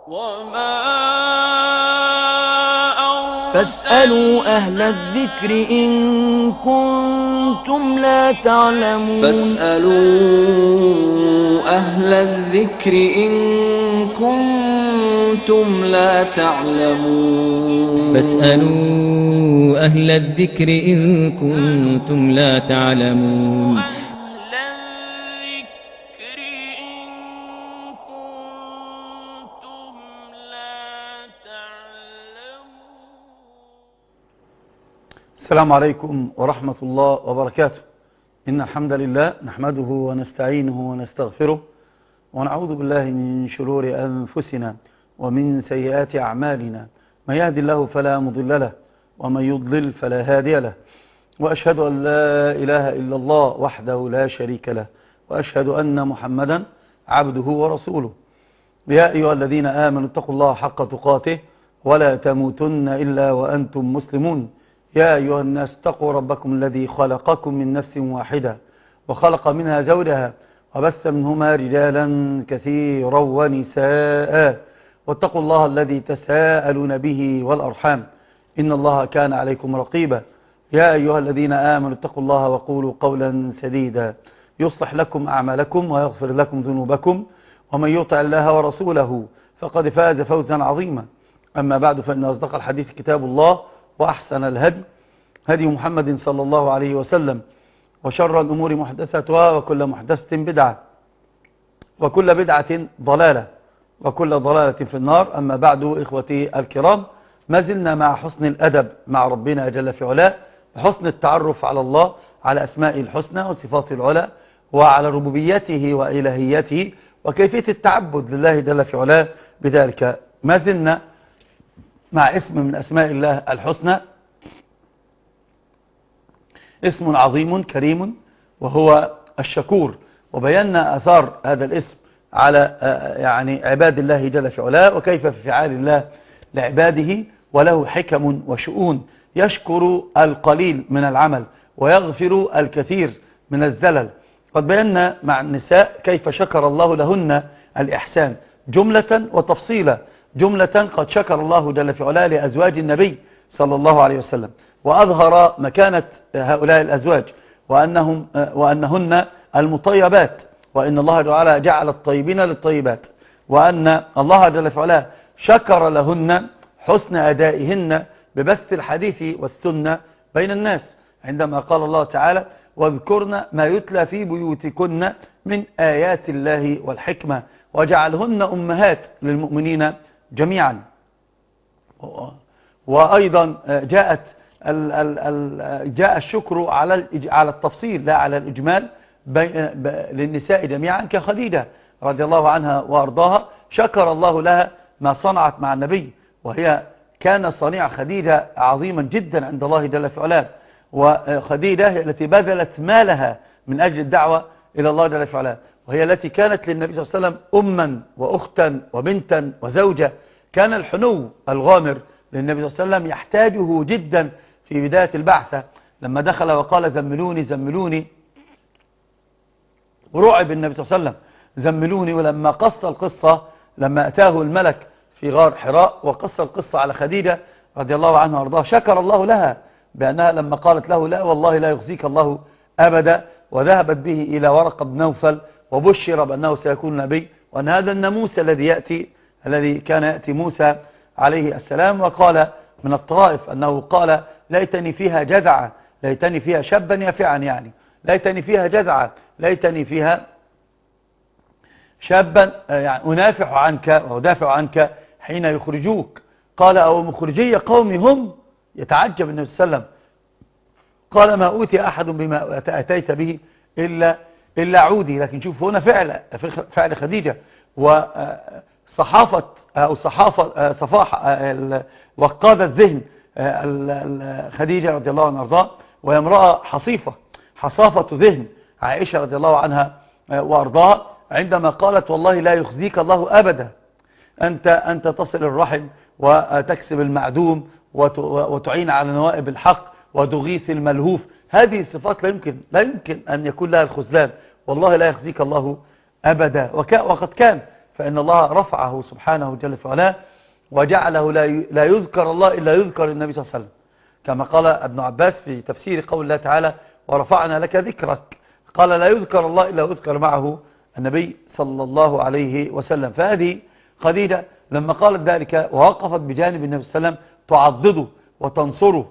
فاسألوا أهل الذكر إن كنتم لا تعلمون. فاسألوا أهل الذكر إن كنتم لا تعلمون. فاسألوا أهل الذكر إن كنتم لا تعلمون. السلام عليكم ورحمة الله وبركاته. إن الحمد لله نحمده ونستعينه ونستغفره ونعوذ بالله من شرور أنفسنا ومن سيئات أعمالنا، من يهدي الله فلا مضل له ومن يضلل فلا هادي له، وأشهد أن لا إله إلا الله وحده لا شريك له، وأشهد أن محمدا عبده ورسوله. يا أيها الذين آمنوا اتقوا الله حق تقاته ولا تموتن إلا وأنتم مسلمون. يا أيها الناس اتقوا ربكم الذي خلقكم من نفس واحدة وخلق منها زوجها وبث منهما رجالا كثيرا ونساء، واتقوا الله الذي تساءلون به والأرحام إن الله كان عليكم رقيبا. يا أيها الذين آمنوا اتقوا الله وقولوا قولا سديدا يصلح لكم أعمالكم ويغفر لكم ذنوبكم، ومن يطع الله ورسوله فقد فاز فوزا عظيما. أما بعد، فإن أصدق الحديث كتاب الله، وأحسن الهدي هدي محمد صلى الله عليه وسلم، وشر الأمور محدثاتها، وكل محدثة بدعة، وكل بدعة ضلالة، وكل ضلالة في النار. أما بعد، إخوتي الكرام، ما زلنا مع حسن الأدب مع ربنا جل في علاه، وحسن التعرف على الله، على أسمائه الحسنى وصفاته العلى، وعلى ربوبيته وإلهيته، وكيفية التعبد لله جل في علاه بذلك. ما زلنا مع اسم من أسماء الله الحسنى، اسم عظيم كريم وهو الشكور، وبينا أثار هذا الاسم على عباد الله جل في علاه، وكيف في فعال الله لعباده، وله حكم وشؤون، يشكر القليل من العمل ويغفر الكثير من الزلل. قد بينا مع النساء كيف شكر الله لهن الإحسان جملة وتفصيلا. جملة قد شكر الله جل في علاه لأزواج النبي صلى الله عليه وسلم، وأظهر مكانة هؤلاء الأزواج وأنهن المطيبات، وإن الله تعالى جعل الطيبين للطيبات، وأن الله جل في علاه شكر لهن حسن أدائهن ببث الحديث والسنة بين الناس، عندما قال الله تعالى: واذكرن ما يتلى في بيوتكن من آيات الله والحكمة وجعلهن أمهات للمؤمنين جميعا. وأيضا جاء الشكر على التفصيل لا على الإجمال للنساء جميعا، كخديجة رضي الله عنها وأرضاها، شكر الله لها ما صنعت مع النبي، وهي كان صنيع خديجة عظيما جدا عند الله جل في علاه. وخديجة هي التي بذلت مالها من أجل الدعوة إلى الله جل في علاه، وهي التي كانت للنبي صلى الله عليه وسلم أما وأختا وبنتا وزوجة. كان الحنو الغامر للنبي صلى الله عليه وسلم يحتاجه جدا في بداية البعثة، لما دخل وقال: زملوني زملوني، ورعب النبي صلى الله عليه وسلم: زملوني. ولما قص القصة، لما أتاه الملك في غار حراء وقص القصة على خديجة رضي الله عنها وارضاها، شكر الله لها بأنها لما قالت له: لا والله لا يخزيك الله أبدا، وذهبت به إلى ورقة بن نوفل وبشر بأنه سيكون نبي، وأن هذا الناموس الذي كان يأتي موسى عليه السلام. وقال من الطرائف أنه قال: ليتني فيها جذعة، ليتني فيها شابا يافعا، يعني ليتني فيها جذعة، ليتني فيها شابا يعني أنافع عنك وأدافع عنك حين يخرجوك. قال: أو مخرجي قومي هم؟ يتعجب النبي صلى الله عليه وسلم، قال: ما أوتي أحد بما أتيت به إلا عودي. لكن شوف هنا فعل خديجة وصحافة أو صفاحة وقادة ذهن خديجة رضي الله عنها وارضاها، وهي امرأة حصافة ذهن عائشة رضي الله عنها وارضاها، عندما قالت: والله لا يخزيك الله أبدا، أنت تصل الرحم وتكسب المعدوم وتعين على نوائب الحق وتغيث الملهوف. هذه الصفات لا يمكن أن يكون لها الخذلان. والله لا يخزيك الله أبدا. وقد كان فإن الله رفعه سبحانه جل وعلا وجعله لا يذكر الله إلا يذكر النبي صلى الله عليه وسلم، كما قال ابن عباس في تفسير قول الله تعالى ورفعنا لك ذكرك، قال لا يذكر الله إلا يذكر معه النبي صلى الله عليه وسلم. فهذه خديجة لما قالت ذلك ووقفت بجانب النبي صلى الله عليه وسلم تعضده وتنصره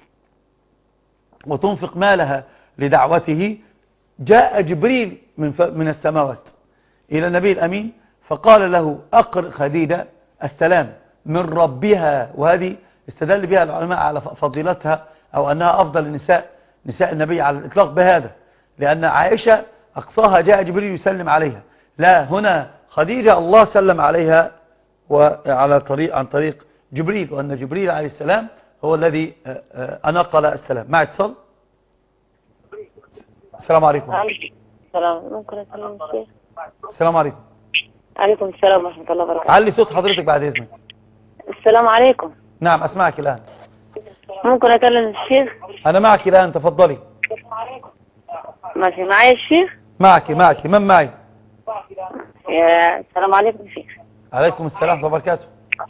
وتنفق مالها لدعوته، جاء جبريل من السماوات إلى النبي الأمين فقال له أقرئ خديجة السلام من ربها. وهذه استدل بها العلماء على فضيلتها أو أنها أفضل نساء النبي على الإطلاق بهذا، لأن عائشة أقصاها جاء جبريل يسلم عليها، لا هنا خديجة الله سلم عليها وعلى عن طريق جبريل، وأن جبريل عليه السلام هو الذي أنقل السلام. مع اتصال. السلام عليكم. السلام. ممكن أكلم الشيخ؟ السلام عليكم. عليكم السلام ورحمة الله وبركاته. علي صوت حضرتك بعد إذنك. السلام عليكم. نعم أسمعك الآن. ممكن أكلم الشيخ؟ أنا معك الآن، تفضلي. ماشي. معي الشيخ؟ معك. من معي؟ السلام عليكم شيخ. عليكم السلام ورحمة الله وبركاته.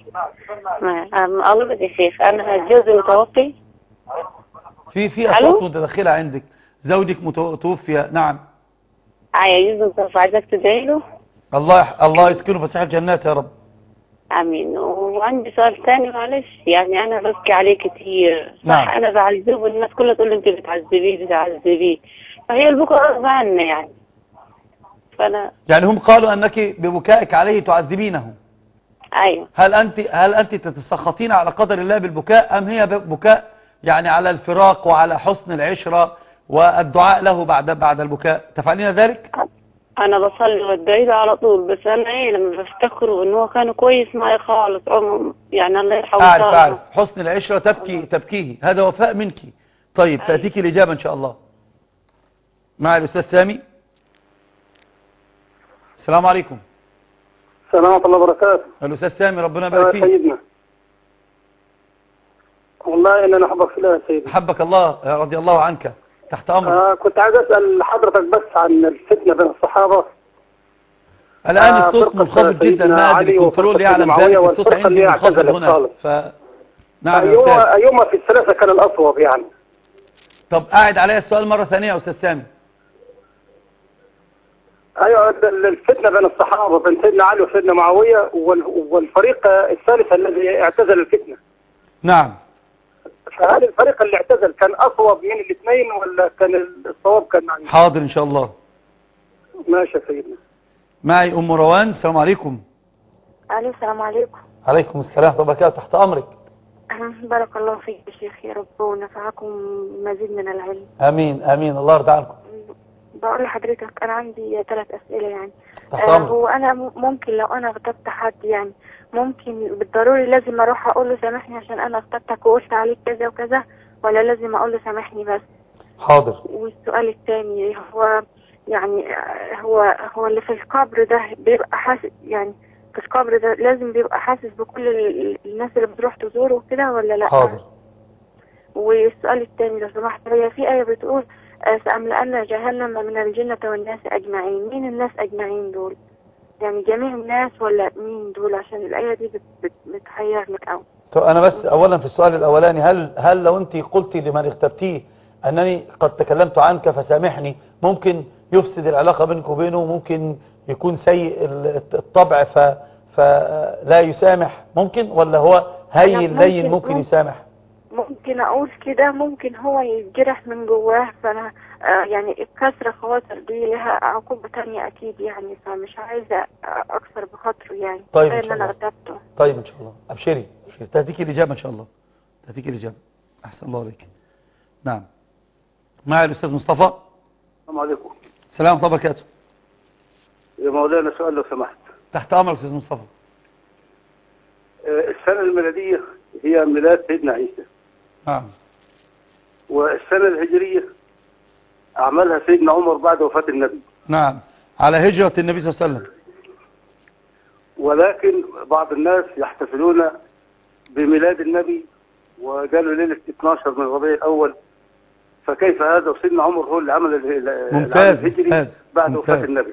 الله بدي شيخ، أنا جوزي متوفي. في أصوات متدخلة عندك، زوجك متوفي. نعم. جوزي متوفي، عايزك تدعي له. الله يسكنه فسيح الجنات يا رب. امين. وعندي سؤال ثاني معلش، يعني انا ببكي عليه كتير. نعم. انا بعذبه والناس كلها تقول لي انت بتعذبيه، فهي البكاء غصب عني يعني. فانا يعني هم قالوا انك ببكائك عليه تعذبينه. ايوه. هل انت تتسخطين على قدر الله بالبكاء، ام هي بكاء يعني على الفراق وعلى حسن العشرة والدعاء له بعد البكاء؟ تفعلين ذلك؟ انا بصلي وادعي له على طول، بس انا لما بفتكره ان هو كان كويس معي خالص، يعني الله يرحمه. اعرف حسن العشرة تبكيه، هذا وفاء منك. طيب تأتيك الإجابة ان شاء الله. مع الأستاذ سامي. السلام عليكم. السلام ورحمة الله وبركاته. الأستاذ سامي ربنا يبارك فيك. سيدنا والله إن أنا أحبك في الله يا سيدي. أحبك الله رضي الله عنك، تحت أمرك. كنت عايز أسأل حضرتك بس عن الفتنة بين الصحابة. الآن الصوت منخفض جدا، ما أدري الكنترول يعلم ذلك، الصوت عندي منخفض هنا. نعم أيهما في الثلاثة كان الأصوب يعني؟ طب قاعد عليا السؤال مرة ثانية يا أستاذ سامي. أيوة، الفتنة بين الصحابة بين سيدنا علي وسيدنا معاوية والفريق الثالث الذي اعتزل الفتنة. نعم. فهل الفريق اللي اعتزل كان أصوب من الاثنين ولا كان الصواب كان معي؟ حاضر إن شاء الله. ماشي يا سيدنا. معي أم روان. السلام عليكم. السلام عليكم. عليكم السلام ورحمة الله وبركاته، تحت أمرك. بارك الله فيك يا شيخ، يا رب ونفعكم مزيد من العلم. آمين آمين، الله يرضى عنكم. بقول لحضرتك أنا عندي 3 أسئلة يعني. هو أنا ممكن لو أنا اغتبت حد يعني ممكن بالضروري لازم أروح أقول له سامحني عشان أنا اغتبتك وقلت عليك كذا وكذا، ولا لازم أقول له سامحني بس؟ حاضر. والسؤال الثاني هو يعني هو اللي في القبر ده بيبقى حاسس، يعني في القبر ده لازم بيبقى حاسس بكل الناس اللي بتروح تزوره وكده ولا لا؟ حاضر. والسؤال الثاني لو سمحت، هي في آية بتقول سأملأن جهنم من الجنة والناس أجمعين. مين الناس أجمعين دول؟ يعني جميع الناس ولا مين دول؟ عشان الآية دي بتحيرني قوي. طب أنا بس أولا في السؤال الأولاني، هل لو أنت قلتي لمن اغتبتيه أنني قد تكلمت عنك فسامحني، ممكن يفسد العلاقة بينك وبينه، ممكن يكون سيء الطبع فلا يسامح، ممكن؟ ولا هو هين لين ممكن يسامح؟ ممكن اقول كده، ممكن هو يتجرح من جواه، فانا يعني الكسر خواطر دي لها عقوبة تانية اكيد يعني، فمش عايزة اكسر بخاطره يعني. طيب ان شاء الله. طيب ان شاء الله، ابشري تهديكي الاجابة ان شاء الله، تهديكي الاجابة. احسن الله عليك. نعم. معي الاستاذ مصطفى. السلام عليكم. السلام ورحمة الله وبركاته. يا مولانا سؤال لو سمحت. تحت امرك استاذ مصطفى. السنة الميلادية هي ميلاد سيدنا عيسى. نعم. والسنة الهجرية عملها سيدنا عمر بعد وفاة النبي. نعم، على هجرة النبي صلى الله عليه وسلم. ولكن بعض الناس يحتفلون بميلاد النبي وقالوا ليلة 12 من ربيع الأول، فكيف هذا وسيدنا عمر هو اللي عمل الهجري بعد وفاة النبي؟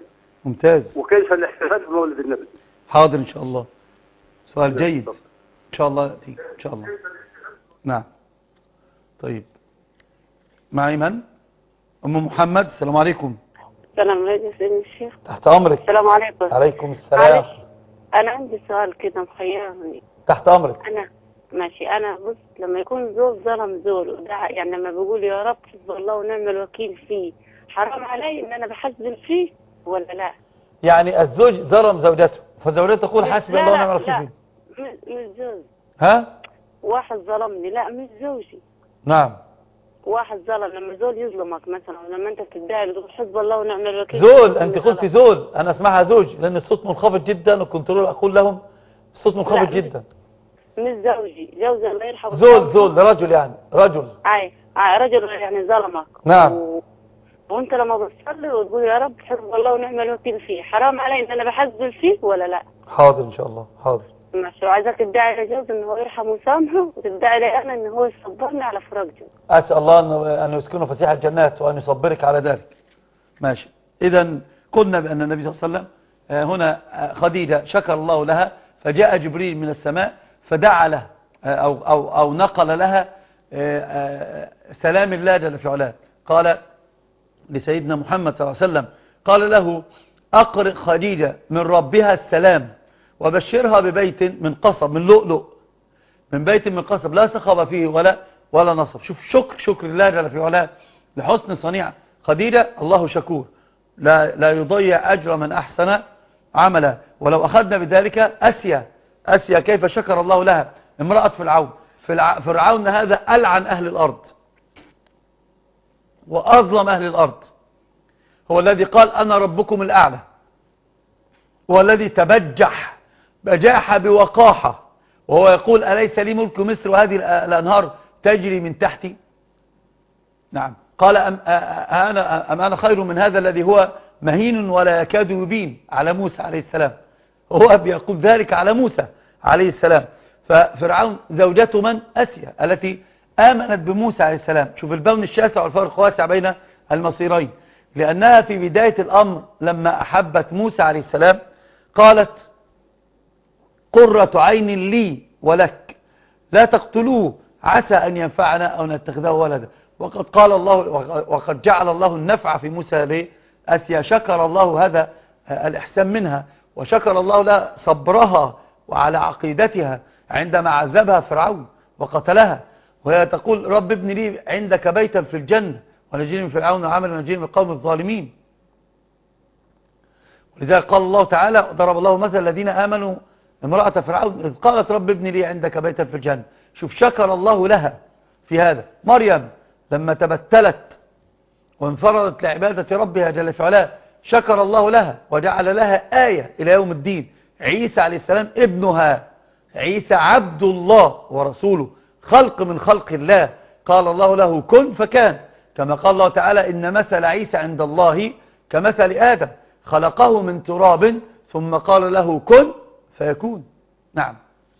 ممتاز. وكيف الاحتفال بمولد النبي؟ حاضر إن شاء الله، سؤال جيد إن شاء الله يأتي إن شاء الله. نعم. طيب معي من؟ أم محمد. السلام عليكم. السلام عليكم سيدنا الشيخ. تحت أمرك. السلام عليكم. عليكم السلام. أنا عندي سؤال كده محيرني. تحت أمرك. أنا بص، لما يكون زوج ظلم زول ودعا، يعني لما بيقول يا رب حسب الله ونعم الوكيل فيه، حرام علي إن أنا بحسبن فيه ولا لا؟ يعني الزوج ظلم زوجته فزوجته تقول حسبي الله ونعم الوكيل فيه. مش زوج. ها؟ واحد ظلمني. لا مش زوجي. نعم. واحد ظلم، لما زول يظلمك مثلا ولما انت بتدعي بتقول حسب الله ونعم الوكيل. زول، انت قلت زول، انا اسمعها زوج لان الصوت منخفض جدا والكنترول اقول لهم الصوت منخفض جدا. مش زوجي، زوجي الله يرحمه. زول رجل، يعني رجل. رجل يعني ظلمك. نعم. وانت لما بتصلي وتقول يا رب حسب الله ونعم الوكيل فيه، حرام علي ان انا بحسب فيه ولا لا؟ حاضر ان شاء الله. حاضر. ماشي. وعايزاك تدعي لجوز ان هو يرحمه ويسامحه، وتدعي لي انا ان هو يصبرني على فراق جوز. اسال الله ان يسكنه فسيح الجنات وان يصبرك على ذلك. ماشي. اذا قلنا بان النبي صلى الله عليه وسلم هنا خديجه شكر الله لها، فجاء جبريل من السماء فدعا له او نقل لها سلام الله جل في علاه. قال لسيدنا محمد صلى الله عليه وسلم، قال له أقرئ خديجة من ربها السلام وبشرها ببيت من قصب، من لؤلؤ، من بيت من قصب لا صخب فيه ولا نصب. شوف شكر الله جل في علاه لحسن صنيع خديجة. الله شكور، لا يضيع أجر من أحسن عملا. ولو أخذنا بذلك أسيا كيف شكر الله لها، امرأة فرعون هذا ألعن أهل الأرض وأظلم أهل الأرض، هو الذي قال أنا ربكم الأعلى، هو الذي بجاح بوقاحة، وهو يقول أليس لي ملك مصر وهذه الأنهار تجري من تحتي. نعم. قال أم أنا خير من هذا الذي هو مهين ولا يكاد يبين، على موسى عليه السلام. هو بيقول ذلك على موسى عليه السلام. ففرعون زوجته من؟ أسيا، التي آمنت بموسى عليه السلام. شوف البون الشاسع والفرق الواسع بين المصيرين. لأنها في بداية الأمر لما أحبت موسى عليه السلام قالت قرة عين لي ولك لا تقتلوه عسى أن ينفعنا أو نتخذه ولدا. وقد جعل الله النفع في موسى لأسيا. شكر الله هذا الإحسان منها، وشكر الله لها صبرها وعلى عقيدتها عندما عذبها فرعون وقتلها، وهي تقول رب ابن لي عندك بيتا في الجنة ونجيني من فرعون وعمل ونجيني من القوم الظالمين. ولذلك قال الله تعالى ضرب الله مثل الذين آمنوا امرأة فرعون إذ قالت رب ابن لي عندك بيتا في الجنة. شوف شكر الله لها في هذا. مريم لما تبتلت وانفردت لعبادة ربها جل في علاه شكر الله لها وجعل لها آية إلى يوم الدين. عيسى عليه السلام ابنها، عيسى عبد الله ورسوله، خلق من خلق الله، قال الله له كن فكان، كما قال الله تعالى إن مثل عيسى عند الله كمثل آدم خلقه من تراب ثم قال له كن فيكون. نعم.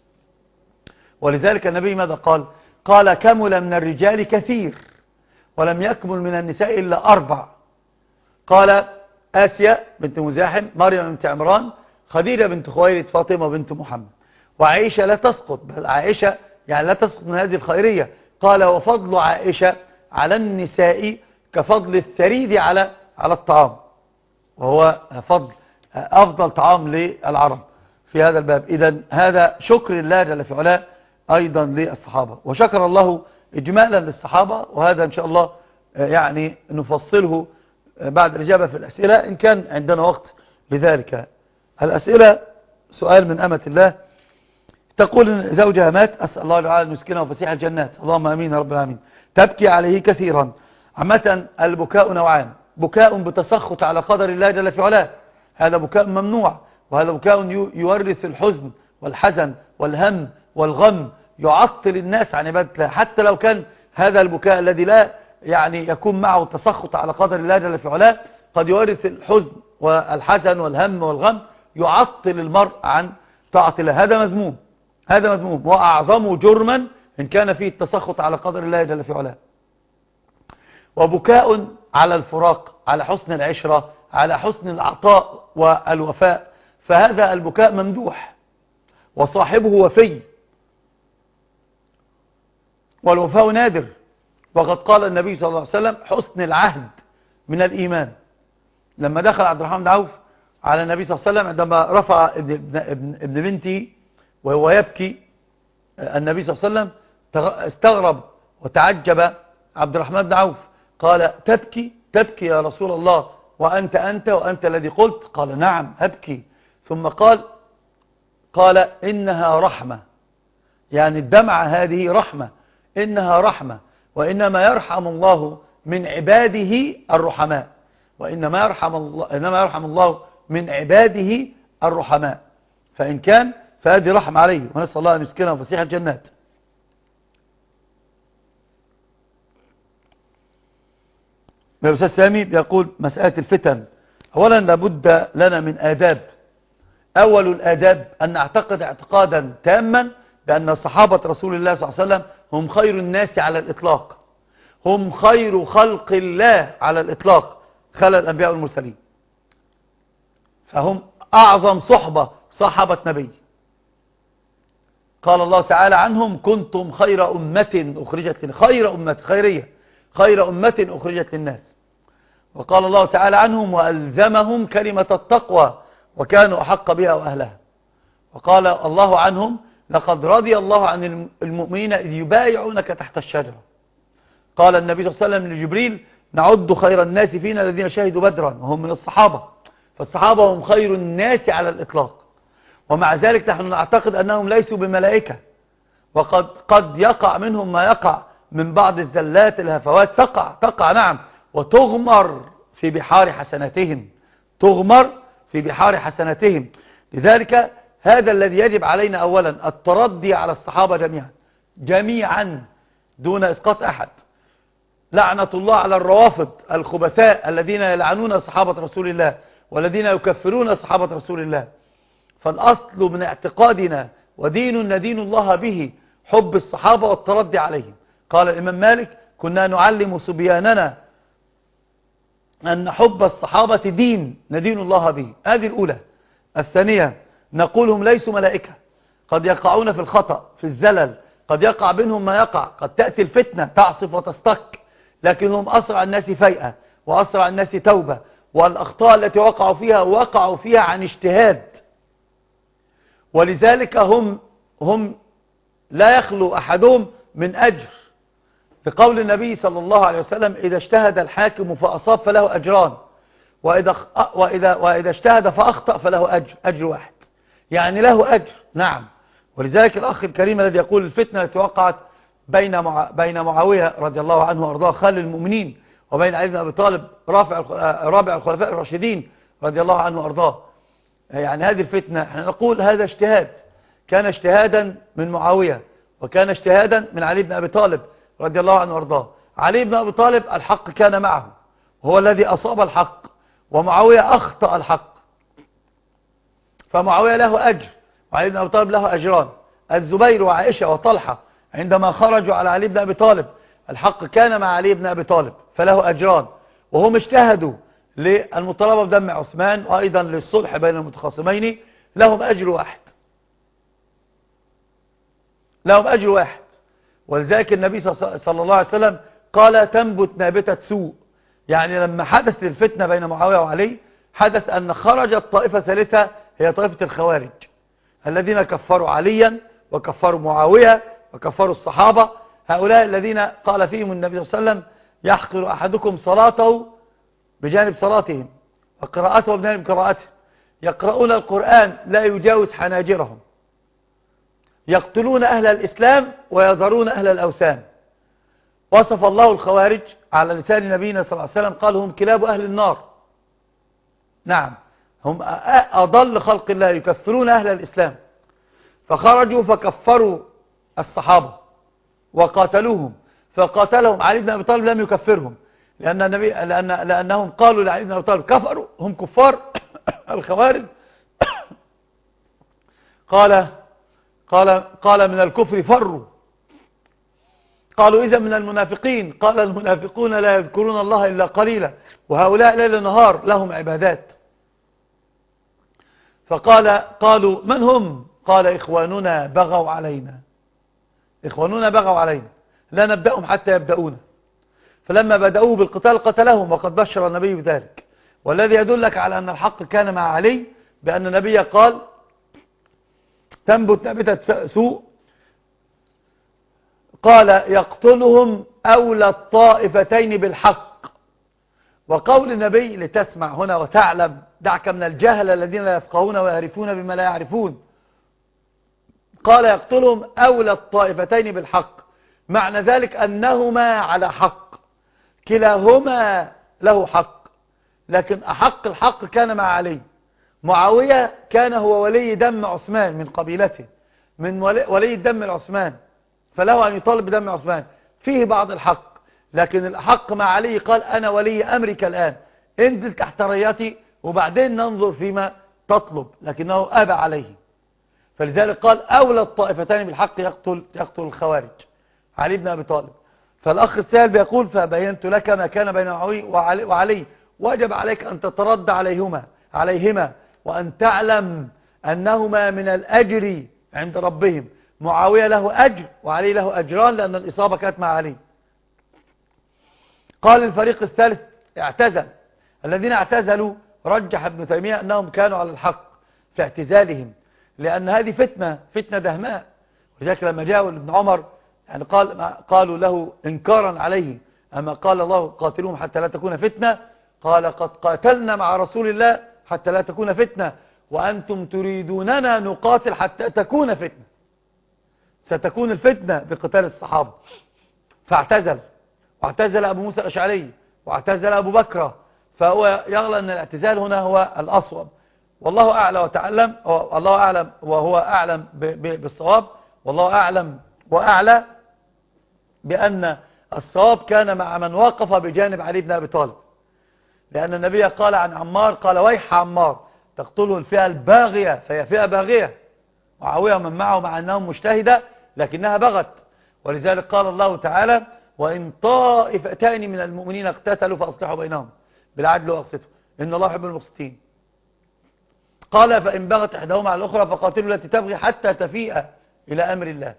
ولذلك النبي ماذا قال؟ قال كمل من الرجال كثير ولم يكمل من النساء إلا 4. قال آسيا بنت مزاحم، مريم بنت عمران، خديجة بنت خويلد، فاطمة بنت محمد. وعائشة لا تسقط، بل عائشة يعني لا تسقط من هذه الخيرية. قال وفضل عائشة على النساء كفضل الثريد على الطعام، وهو فضل أفضل طعام للعرب في هذا الباب. إذن هذا شكر الله جل في علاه أيضا للصحابة، وشكر الله إجمالا للصحابة. وهذا إن شاء الله يعني نفصله بعد الإجابة في الأسئلة إن كان عندنا وقت لذلك. الأسئلة سؤال من أمة الله تقول إن زوجها مات، أسأل الله تعالى أن يسكنه فسيح الجنات، اللهم أمين يا رب العالمين. تبكي عليه كثيرا. عامة البكاء نوعان، بكاء بتسخط على قدر الله جل في علاه، هذا بكاء ممنوع، وهذا بكاء يورث الحزن والحزن والهم والغم، يعطل الناس عن عبادة الله. حتى لو كان هذا البكاء الذي لا يعني يكون معه التسخط على قدر الله جل في علاه قد يورث الحزن والحزن والهم والغم، يعطل المرء عن طاعة الله. هذا مذموم، هذا مذموم، وأعظم جرما إن كان فيه التسخط على قدر الله جل في علاه. وبكاء على الفراق، على حسن العشرة، على حسن العطاء والوفاء، فهذا البكاء ممدوح وصاحبه وفي، والوفاء نادر. وقد قال النبي صلى الله عليه وسلم حسن العهد من الإيمان. لما دخل عبد الرحمن بن عوف على النبي صلى الله عليه وسلم عندما رفع ابن بنته وهو يبكي، النبي صلى الله عليه وسلم استغرب وتعجب عبد الرحمن بن عوف، قال تبكي يا رسول الله وأنت الذي قلت؟ قال نعم أبكي. ثم قال إنها رحمة، يعني الدمعة هذه رحمة، إنها رحمة، وإنما يرحم الله من عباده الرحماء، إنما يرحم الله من عباده الرحماء. فإن كان فهذه رحمة عليه، ونسأل الله أن يسكنه فسيح الجنات. الأستاذ سامي يقول مسألة الفتن، أولا لابد لنا من آداب. أول الآداب أن نعتقد اعتقادا تاما بأن صحابة رسول الله صلى الله عليه وسلم هم خير الناس على الإطلاق، هم خير خلق الله على الإطلاق خلال الأنبياء والمرسلين، فهم أعظم صحابة نبي. قال الله تعالى عنهم كنتم خير أمة أخرجت خير أمة أخرجت للناس. وقال الله تعالى عنهم وألزمهم كلمة التقوى وكانوا أحق بها وأهلها. وقال الله عنهم لقد رضي الله عن المؤمنين إذ يبايعونك تحت الشجرة. قال النبي صلى الله عليه وسلم لجبريل نعد خير الناس فينا الذين شهدوا بدرا، وهم من الصحابة، فالصحابة هم خير الناس على الإطلاق. ومع ذلك نحن نعتقد أنهم ليسوا بملائكة، وقد يقع منهم ما يقع من بعض الزلات الهفوات، تقع نعم، وتغمر في بحار حسناتهم، لذلك هذا الذي يجب علينا أولا التردي على الصحابة جميعا دون إسقاط أحد. لعنة الله على الروافض الخبثاء الذين يلعنون صحابة رسول الله والذين يكفرون صحابة رسول الله. فالأصل من اعتقادنا ودين ندين الله به حب الصحابة والتردي عليهم. قال الإمام مالك كنا نعلم صبياننا أن حب الصحابة دين ندين الله به. هذه الأولى. الثانية نقول هم ليسوا ملائكة، قد يقعون في الخطأ في الزلل، قد يقع بينهم ما يقع، قد تأتي الفتنة تعصف وتستك، لكنهم أسرع الناس فيئة وأسرع الناس توبة، والأخطاء التي وقعوا فيها عن اجتهاد، ولذلك هم لا يخلو أحدهم من أجر، بقول النبي صلى الله عليه وسلم إذا اجتهد الحاكم فأصاب فله أجران، وإذا اجتهد فأخطأ فله أجر واحد، يعني له أجر. نعم. ولذلك الأخ الكريم الذي يقول الفتنة التي وقعت بين معاوية رضي الله عنه وأرضاه خال المؤمنين وبين علي بن أبي طالب رابع الخلفاء الراشدين رضي الله عنه وأرضاه، يعني هذه الفتنة احنا نقول هذا اجتهاد، كان اجتهادا من معاوية وكان اجتهادا من علي بن أبي طالب رضي الله عنه وأرضاه. علي بن أبي طالب الحق كان معه، هو الذي أصاب الحق، ومعاوية أخطأ الحق، فمعاوية له أجر وعلي بن أبي طالب له أجران. الزبير وعائشة وطلحة عندما خرجوا على علي بن أبي طالب الحق كان مع علي بن أبي طالب فله أجران، وهم اجتهدوا للمطالبة بدم عثمان وأيضا للصلح بين المتخاصمين، لهم أجر واحد. ولذلك النبي صلى الله عليه وسلم قال تنبت نابتة سوء، يعني لما حدثت الفتنة بين معاوية وعلي حدث أن خرجت طائفة ثالثة هي طائفة الخوارج الذين كفروا عليا وكفروا معاوية وكفروا الصحابة. هؤلاء الذين قال فيهم النبي صلى الله عليه وسلم يحقر أحدكم صلاته بجانب صلاتهم وقراءته بجانب قراءته، يقرؤون القرآن لا يجاوز حناجرهم، يقتلون أهل الإسلام ويذرون أهل الأوثان. وصف الله الخوارج على لسان نبينا صلى الله عليه وسلم قال هم كلاب أهل النار. نعم، هم أضل خلق الله، يكفرون أهل الإسلام، فخرجوا فكفروا الصحابة وقاتلوهم، فقاتلهم علي بن أبي طالب لم يكفرهم لأنهم قالوا لعلي بن أبي طالب كفروا هم كفار الخوارج. قال من الكفر فروا، قالوا إذا من المنافقين. قال المنافقون لا يذكرون الله إلا قليلا وهؤلاء ليل نهار لهم عبادات. قالوا من هم؟ قال إخواننا بغوا علينا، إخواننا بغوا علينا لا نبدأهم حتى يبدأونا. فلما بدأوه بالقتال قتلهم، وقد بشر النبي بذلك. والذي يدلك على أن الحق كان مع علي بأن النبي قال تنبت نبتة سوء، قال يقتلهم أولى الطائفتين بالحق. وقول النبي لتسمع هنا وتعلم، دعك من الجهل الذين لا يفقهون ويعرفون بما لا يعرفون. قال يقتلهم أولى الطائفتين بالحق، معنى ذلك أنهما على حق، كلاهما له حق، لكن أحق الحق كان مع علي. معاوية كان هو ولي دم عثمان من قبيلته، من ولي الدم العثمان، فله أن يطالب بدم عثمان، فيه بعض الحق، لكن الحق مع علي. قال أنا ولي أمرك الآن، انزل تحت رياتي وبعدين ننظر فيما تطلب، لكنه أبى عليه. فلذلك قال أولى الطائفتين بالحق يقتل الخوارج، علي بن أبي طالب. فالأخ السائل بيقول فبينت لك ما كان بين معاوية وعلي، وجب عليك أن تترد عليهما وأن تعلم أنهما من الأجر عند ربهم. معاوية له أجر وعلي له أجران، لأن الإصابة كانت مع علي. قال الفريق الثالث اعتزل. الذين اعتزلوا رجح ابن تيمية أنهم كانوا على الحق في اعتزالهم، لأن هذه فتنة دهماء. ولذلك لما جاءوا ابن عمر يعني قالوا له إنكارا عليه، أما قال الله قاتلوهم حتى لا تكون فتنة، قال قد قاتلنا مع رسول الله حتى لا تكون فتنة، وأنتم تريدوننا نقاتل حتى تكون فتنة. ستكون الفتنة بقتال الصحابة. فاعتزل، واعتزل أبو موسى الأشعري، واعتزل أبو بكر. فهو يغلى أن الاعتزال هنا هو الأصوب، والله أعلى وتعلم، الله أعلم وهو أعلم بالصواب، والله أعلم وأعلى بأن الصواب كان مع من وقف بجانب علي بن أبي طالب، لأن النبي قال عن عمار، قال ويح عمار تقتله الفئة الباغية، فهي فئة باغية. معاوية ومن معه مع أنهم مجتهدة لكنها بغت. ولذلك قال الله تعالى وإن طائفتان من المؤمنين اقتتلوا فأصلحوا بينهم بالعدل وأقسطوا إن الله يحب المقسطين. قال فإن بغت إحداهما على الأخرى فقاتلوا التي تبغي حتى تفيء إلى أمر الله.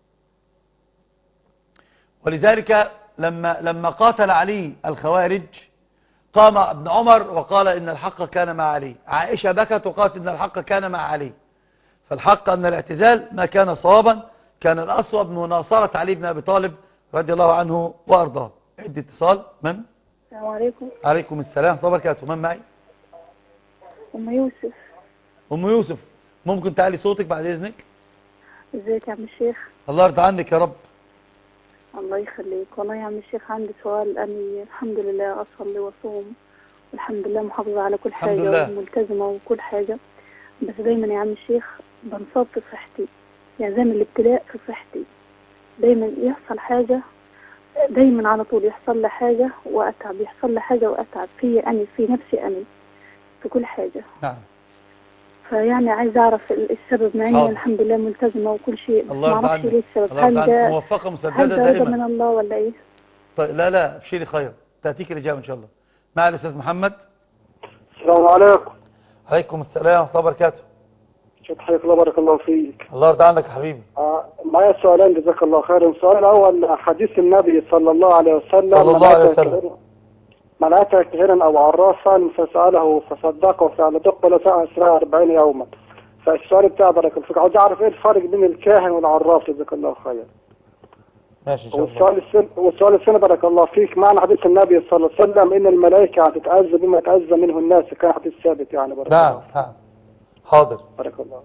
ولذلك لما قاتل علي الخوارج قام ابن عمر وقال إن الحق كان مع علي. عائشة بكت وقالت إن الحق كان مع علي. فالحق أن الاعتزال ما كان صوابا، كان الأصوب مناصرة علي بن أبي طالب رضي الله عنه وأرضاه. عندي اتصال. من؟ السلام عليكم. عليكم السلام ورحمة الله وبركاته. من معي؟ أم يوسف. أم يوسف، ممكن تعلي صوتك بعد إذنك؟ ازيك يا عم الشيخ؟ الله يرضى عنك يا رب. الله يخليك. والله يا عم الشيخ عندي سؤال. أني الحمد لله أصلي وأصوم والحمد لله محافظة على كل حاجة وملتزمة وكل حاجة، بس دايما يا عم الشيخ بنصاب في صحتي، يعني زي من الابتلاء في صحتي. دايما يحصل حاجة، دايما على طول يحصل لي حاجة وأتعب، يحصل لي حاجة وأتعب في نفسي أنا في كل حاجة. نعم. فيعني عايز أعرف السبب، مع إني الحمد لله ملتزمة وكل شيء، الله ما أعرفش ليه السبب. هل ده موفقة مسددة دائما من الله ولا إيه؟ طيب لا ابشري خير، تأتيك الإجابة إن شاء الله. مع الأستاذ محمد. السلام عليكم. عليكم السلام ورحمة الله وبركاته. شكرا حياك الله، بارك الله فيك. الله يرضى عنك يا حبيبي. معايا سؤالين جزاك الله خير. السؤال الأول حديث النبي صلى الله عليه وسلم من أتى كهنا أو عرافا فسأله فصدقه فعل دق ساعة 40 يوما. فالسؤال بتاع بارك الله فيك، عاوز أعرف إيه الفرق بين الكاهن والعراف جزاك الله خير. ماشي إن شاء الله. والسؤال الثاني بارك الله فيك، معنى حديث النبي صلى الله عليه وسلم إن الملائكة هتتأذى بما يتأذى منه الناس، كان حديث ثابت يعني بارك الله. نعم حاضر بارك الله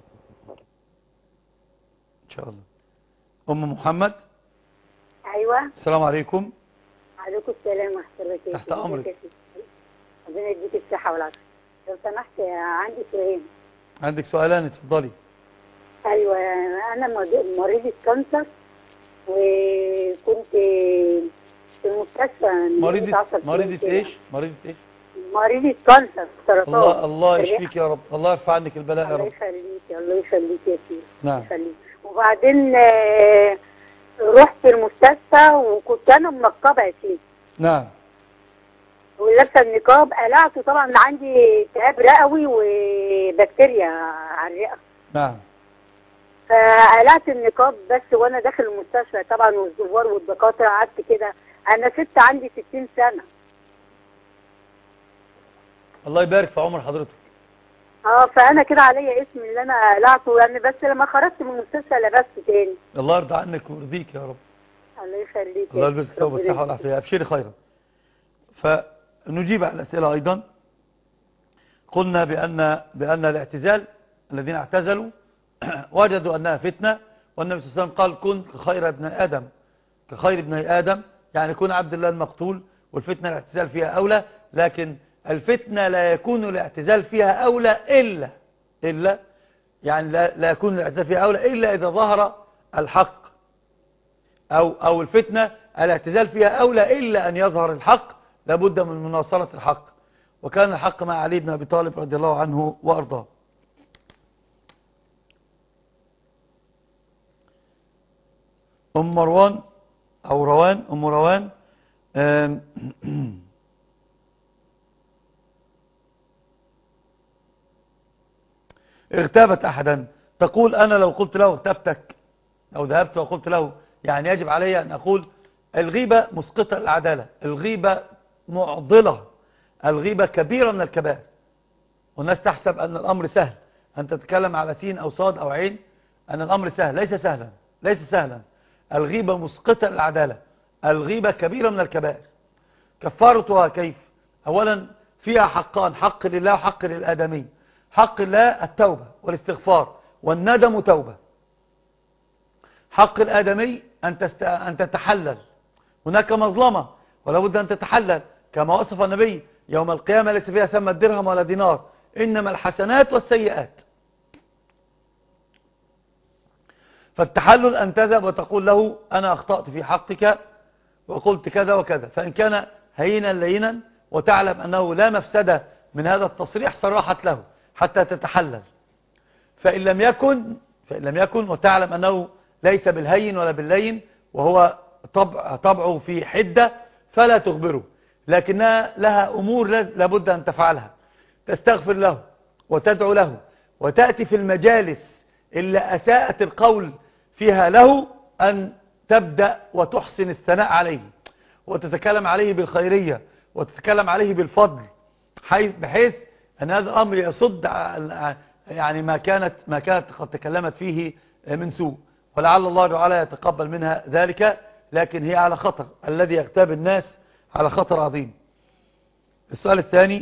إن شاء الله. أم محمد. أيوة. السلام عليكم. عليكم السلام ورحمة الله وبركاته. تحت أمرك. ربنا يديك الصحة والعافية. لو سمحت عندي سؤال. عندك سؤالان، اتفضلي. أيوة أنا مريضة كانسر، وكنت في المستشفى. مريضة إيش؟ مريضة كانسر سرطان. الله يشفيك يا رب، الله يرفع عنك البلاء يا رب. الله يخليك يا سيدي. نعم. يخليك. وبعدين رحت المستشفى وكنت انا منقبه يا سيدي. نعم. ولابسه النقاب، قلعته طبعا عندي التهاب رئوي وبكتيريا على الرئه. نعم. فقلعت النقاب بس وانا داخل المستشفى طبعا، والزوار والدكاتره، قعدت كده. انا ست عندي 60 سنه. الله يبارك في عمر حضرتك. فانا كده عليا اسم اللي انا قلعته يعني، بس لما خرجت من المستشفى لبست تاني. الله يرضى عنك ويرضيك يا رب. الله يخليك. الله يلبسك ثوب الصحه والعافيه. ابشري خيرا. فنجيب على الاسئله ايضا. قلنا بان الاعتزال، الذين اعتزلوا وجدوا انها فتنه، والنبي صلى الله عليه وسلم قال كن كخير ابن ادم، كخير ابن ادم، يعني كن عبد الله المقتول. والفتنه الاعتزال فيها اولى، لكن الفتنة لا يكون الاعتزال فيها أولى إلا يعني لا يكون الاعتزال فيها أولى إلا إذا ظهر الحق، أو الفتنة الاعتزال فيها أولى إلا أن يظهر الحق، لابد من مناصرة الحق. وكان الحق مع علي بن أبي طالب رضي الله عنه وأرضاه. أم مروان أو روان، أم روان اغتابت أحدا، تقول أنا لو قلت له اغتبتك أو ذهبت وقلت له، يعني يجب علي أن أقول الغيبة مسقطة العدالة، الغيبة معضلة، الغيبة كبيرة من الكبائر. والناس تحسب أن الأمر سهل، أن تتكلم على سين أو صاد أو عين، أن الأمر سهل. ليس سهلا. الغيبة مسقطة العدالة، الغيبة كبيرة من الكبائر. كفارتها كيف؟ أولا فيها حقان، حق لله وحق للآدمي. حق الله التوبة والاستغفار والندم توبة. حق الآدمي أن تتحلل، هناك مظلمة ولا بد أن تتحلل، كما وصف النبي يوم القيامة ليس فيها ثم درهم ولا دينار، إنما الحسنات والسيئات. فالتحلل أن تذهب وتقول له أنا أخطأت في حقك وقلت كذا وكذا، فإن كان هينا لينا وتعلم أنه لا مفسدة من هذا التصريح صرحت له حتى تتحلل. فإن لم يكن وتعلم أنه ليس بالهين ولا باللين وهو طبعه في حدة، فلا تخبره، لكنها لها أمور لابد أن تفعلها، تستغفر له وتدعو له وتأتي في المجالس اللي أساءت القول فيها له أن تبدأ وتحسن الثناء عليه وتتكلم عليه بالخيرية وتتكلم عليه بالفضل، بحيث أن هذا الأمر يصد يعني ما كانت قد تكلمت فيه من سوء. ولعل الله تعالى يتقبل منها ذلك، لكن هي على خطر، الذي يغتاب الناس على خطر عظيم. السؤال الثاني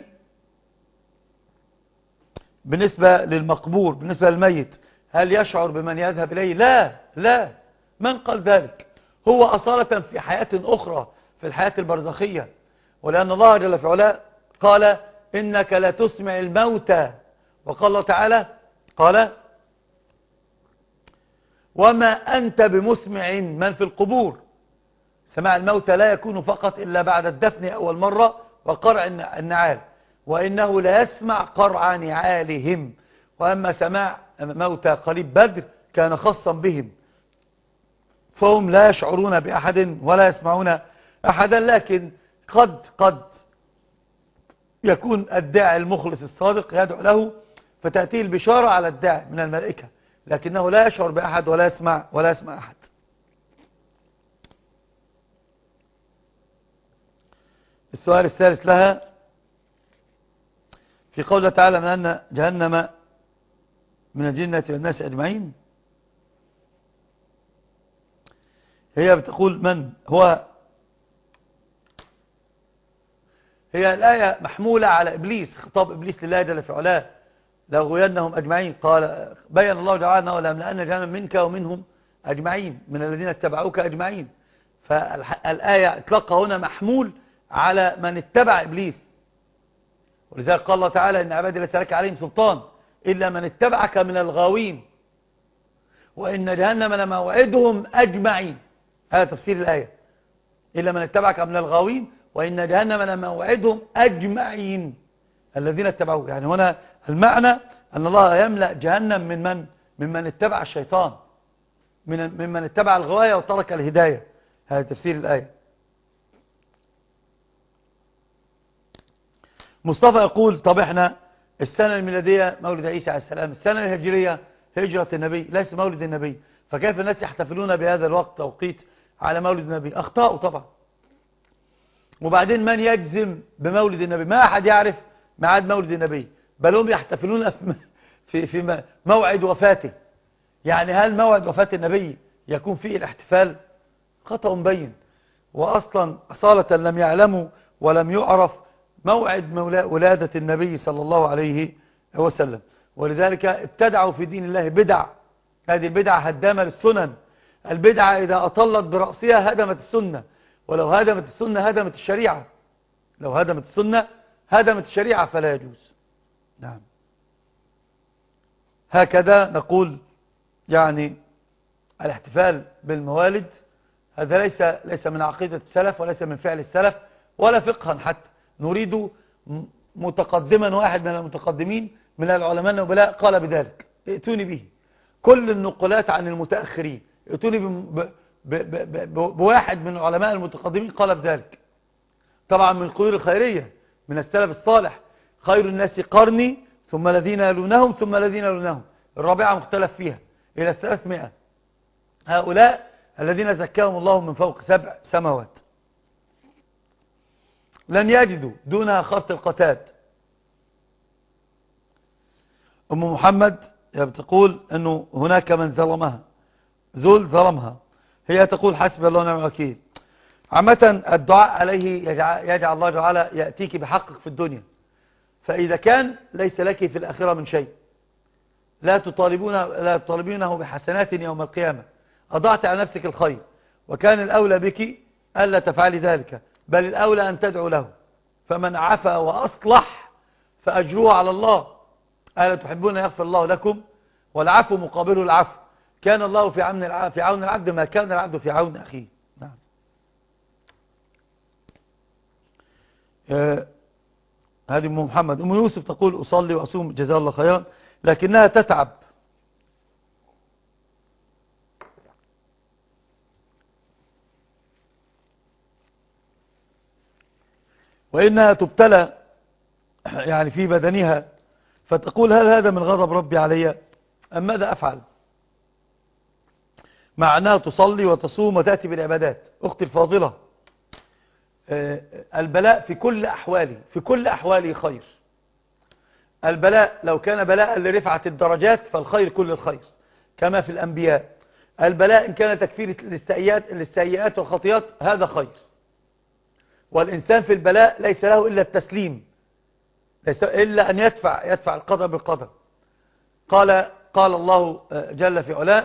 بالنسبة للمقبور، بالنسبة للميت، هل يشعر بمن يذهب إليه؟ لا. من قال ذلك؟ هو أصالة في حياة أخرى، في الحياة البرزخية. ولأن الله جل في علاه قال إنك لا تسمع الموتى، وقال الله تعالى قال وما أنت بمسمع من في القبور. سماع الموتى لا يكون فقط إلا بعد الدفن أول مرة وقرع النعال، وإنه لا يسمع قرع نعالهم. وأما سماع موتى قريب بدر كان خاصا بهم، فهم لا يشعرون بأحد ولا يسمعون أحدا. لكن قد يكون الداعي المخلص الصادق يدعو له فتأتيه البشارة على الداعي من الملائكة، لكنه لا يشعر بأحد ولا يسمع أحد. السؤال الثالث لها في قوله تعالى من أن جهنم من الجنة والناس أجمعين، هي بتقول من هو؟ هي الآية محمولة على إبليس، خطاب إبليس لله جل في علاه لأغوينهم أجمعين. قال بين الله تعالى أنه لأملأن جهنم منك ومنهم أجمعين، من الذين اتبعوك أجمعين. فالآية إطلاقها هنا محمول على من اتبع إبليس، ولذلك قال الله تعالى إن عبادي ليس لك عليهم سلطان إلا من اتبعك من الغاوين وإن جهنم لموعدهم أجمعين. هذا تفسير الآية، إلا من اتبعك من الغاوين وإن جهنم لموعدهم أجمعين الذين اتبعوه. يعني هنا المعنى أن الله يملأ جهنم ممن اتبع الشيطان، ممن اتبع الغواية وترك الهداية. هذا تفسير الآية. مصطفى يقول طب احنا السنة الميلادية مولد عيسى عليه السلام، السنة الهجرية هجرة النبي ليس مولد النبي، فكيف الناس يحتفلون بهذا الوقت توقيت على مولد النبي؟ أخطأوا طبعا. وبعدين من يجزم بمولد النبي؟ ما أحد يعرف ميعاد مولد النبي، بل هم يحتفلون في موعد وفاته. يعني هل موعد وفاة النبي يكون فيه الاحتفال؟ خطأ مبين. وأصلا أصالة لم يعلموا ولم يعرف موعد ولادة النبي صلى الله عليه وسلم، ولذلك ابتدعوا في دين الله بدع. هذه البدع هدامة للسنن. البدعة إذا أطلت برأسها هدمت السنة، ولو هدمت السنة هدمت الشريعة. لو هدمت السنة هدمت الشريعة، فلا يجوز. نعم. هكذا نقول يعني الاحتفال بالموالد هذا ليس من عقيدة السلف، وليس من فعل السلف، ولا فقها حتى. نريد متقدما واحد من المتقدمين من العلماء النبلاء قال بذلك، ائتوني به. كل النقلات عن المتأخرين، ائتوني بواحد من العلماء المتقدمين قال بذلك. طبعا من القيود الخيرية من السلف الصالح، خير الناس قرني ثم الذين يلونهم ثم الذين يلونهم، الرابعة مختلف فيها إلى 300. هؤلاء الذين زكاهم الله من فوق 7 سماوات لن يجدوا دونها خرط القتاد. أم محمد بتقول أنه هناك من ظلمها، هي تقول حسبي الله ونعم الوكيل. عامة الدعاء عليه يجعل الله تعالى يأتيك بحقك في الدنيا، فإذا كان ليس لك في الآخرة من شيء، لا تطالبونه بحسنات يوم القيامة، أضعت على نفسك الخير، وكان الأولى بك ألا تفعلي ذلك، بل الأولى أن تدعو له. فمن عفا وأصلح فأجروه على الله. ألا تحبون يغفر الله لكم؟ والعفو مقابله العفو. كان الله في عون العبد ما كان العبد في عون أخيه. نعم. هذه أم محمد. أم يوسف تقول أصلي وأصوم جزاه الله خيرا، لكنها تتعب. وإنها تبتلى يعني في بدنها، فتقول هل هذا من غضب ربي علي أم ماذا أفعل؟ مع أنها تصلي وتصوم وتأتي بالعبادات. أختي الفاضلة، البلاء في كل أحواله خير. البلاء لو كان بلاء لرفعة الدرجات فالخير كل الخير كما في الأنبياء. البلاء إن كان تكفير للسيئات والخطيئات هذا خير. والإنسان في البلاء ليس له إلا التسليم، ليس إلا أن يدفع القدر بالقدر. قال الله جل في علاه: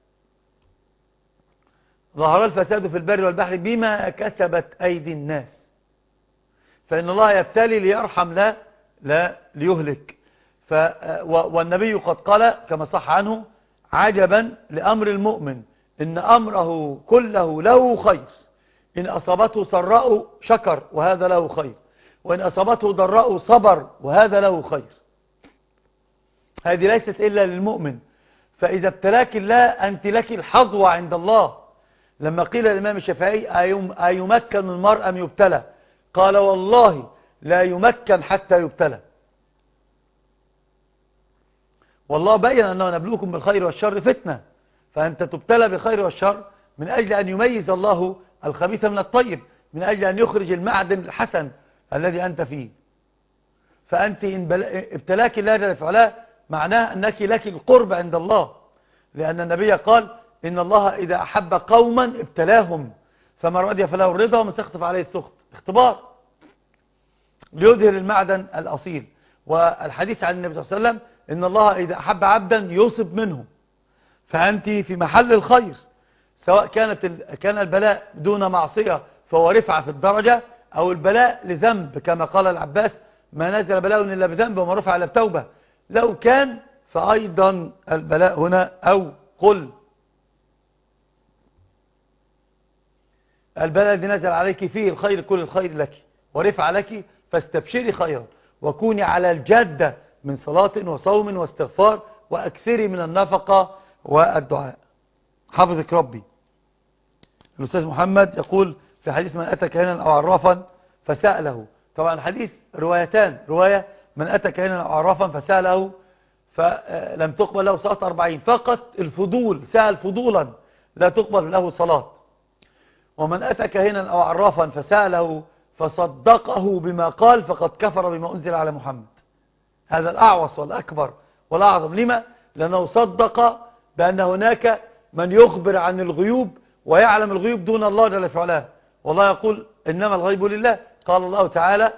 ظهر الفساد في البر والبحر بما كسبت أيدي الناس. فإن الله يبتلي ليرحم لا ليهلك. والنبي قد قال كما صح عنه: عجبا لأمر المؤمن إن أمره كله له خير، إن أصابته سراء شكر وهذا له خير، وإن أصابته ضراء صبر وهذا له خير. هذه ليست إلا للمؤمن. فإذا ابتلاك الله أنت لك الحظوة عند الله. لما قيل الإمام الشافعي: أيمكن المرء أم يبتلى؟ قال: والله لا يمكن حتى يبتلى. والله بين أنه نبلوكم بالخير والشر فتنة، فأنت تبتلى بالخير والشر من أجل أن يميز الله الخبيث من الطيب، من أجل أن يخرج المعدن الحسن الذي أنت فيه. فأنت إن ابتلاك الله جل وعلا معناه أنك لك القرب عند الله، لأن النبي قال: إن الله إذا أحب قوما ابتلاهم، فمن رضي فله الرضا ومن سخط فعليه السخط. اختبار ليظهر المعدن الأصيل. والحديث عن النبي صلى الله عليه وسلم: إن الله إذا أحب عبدا يصب منه. فأنت في محل الخير، سواء كان البلاء دون معصية فهو رفعة في الدرجة، أو البلاء لذنب كما قال العباس: ما نزل بلاء إلا بذنب وما رفع إلا بتوبة. لو كان فأيضا البلاء هنا، أو قل البلاء الذي نزل عليك فيه الخير كل الخير لك ورفع لك، فاستبشري خيرا وكوني على الجادة من صلاة وصوم واستغفار، وأكثري من النفقة والدعاء. حفظك ربي. الأستاذ محمد يقول في حديث من أتى كاهنا أو عرافا فسأله، طبعا الحديث روايتان، رواية من أتى كاهنا أو عرافا فسأله فلم تقبل له صلاة 40 فقط، الفضول سأل فضولا لا تقبل له صلاة. ومن أتى كاهنا أو عرافا فسأله فصدقه بما قال فقد كفر بما أنزل على محمد. هذا الأعوص والأكبر والأعظم. لما؟ لأنه صدق بأن هناك من يخبر عن الغيوب ويعلم الغيوب دون الله جل في علاه، والله يقول إنما الغيب لله. قال الله تعالى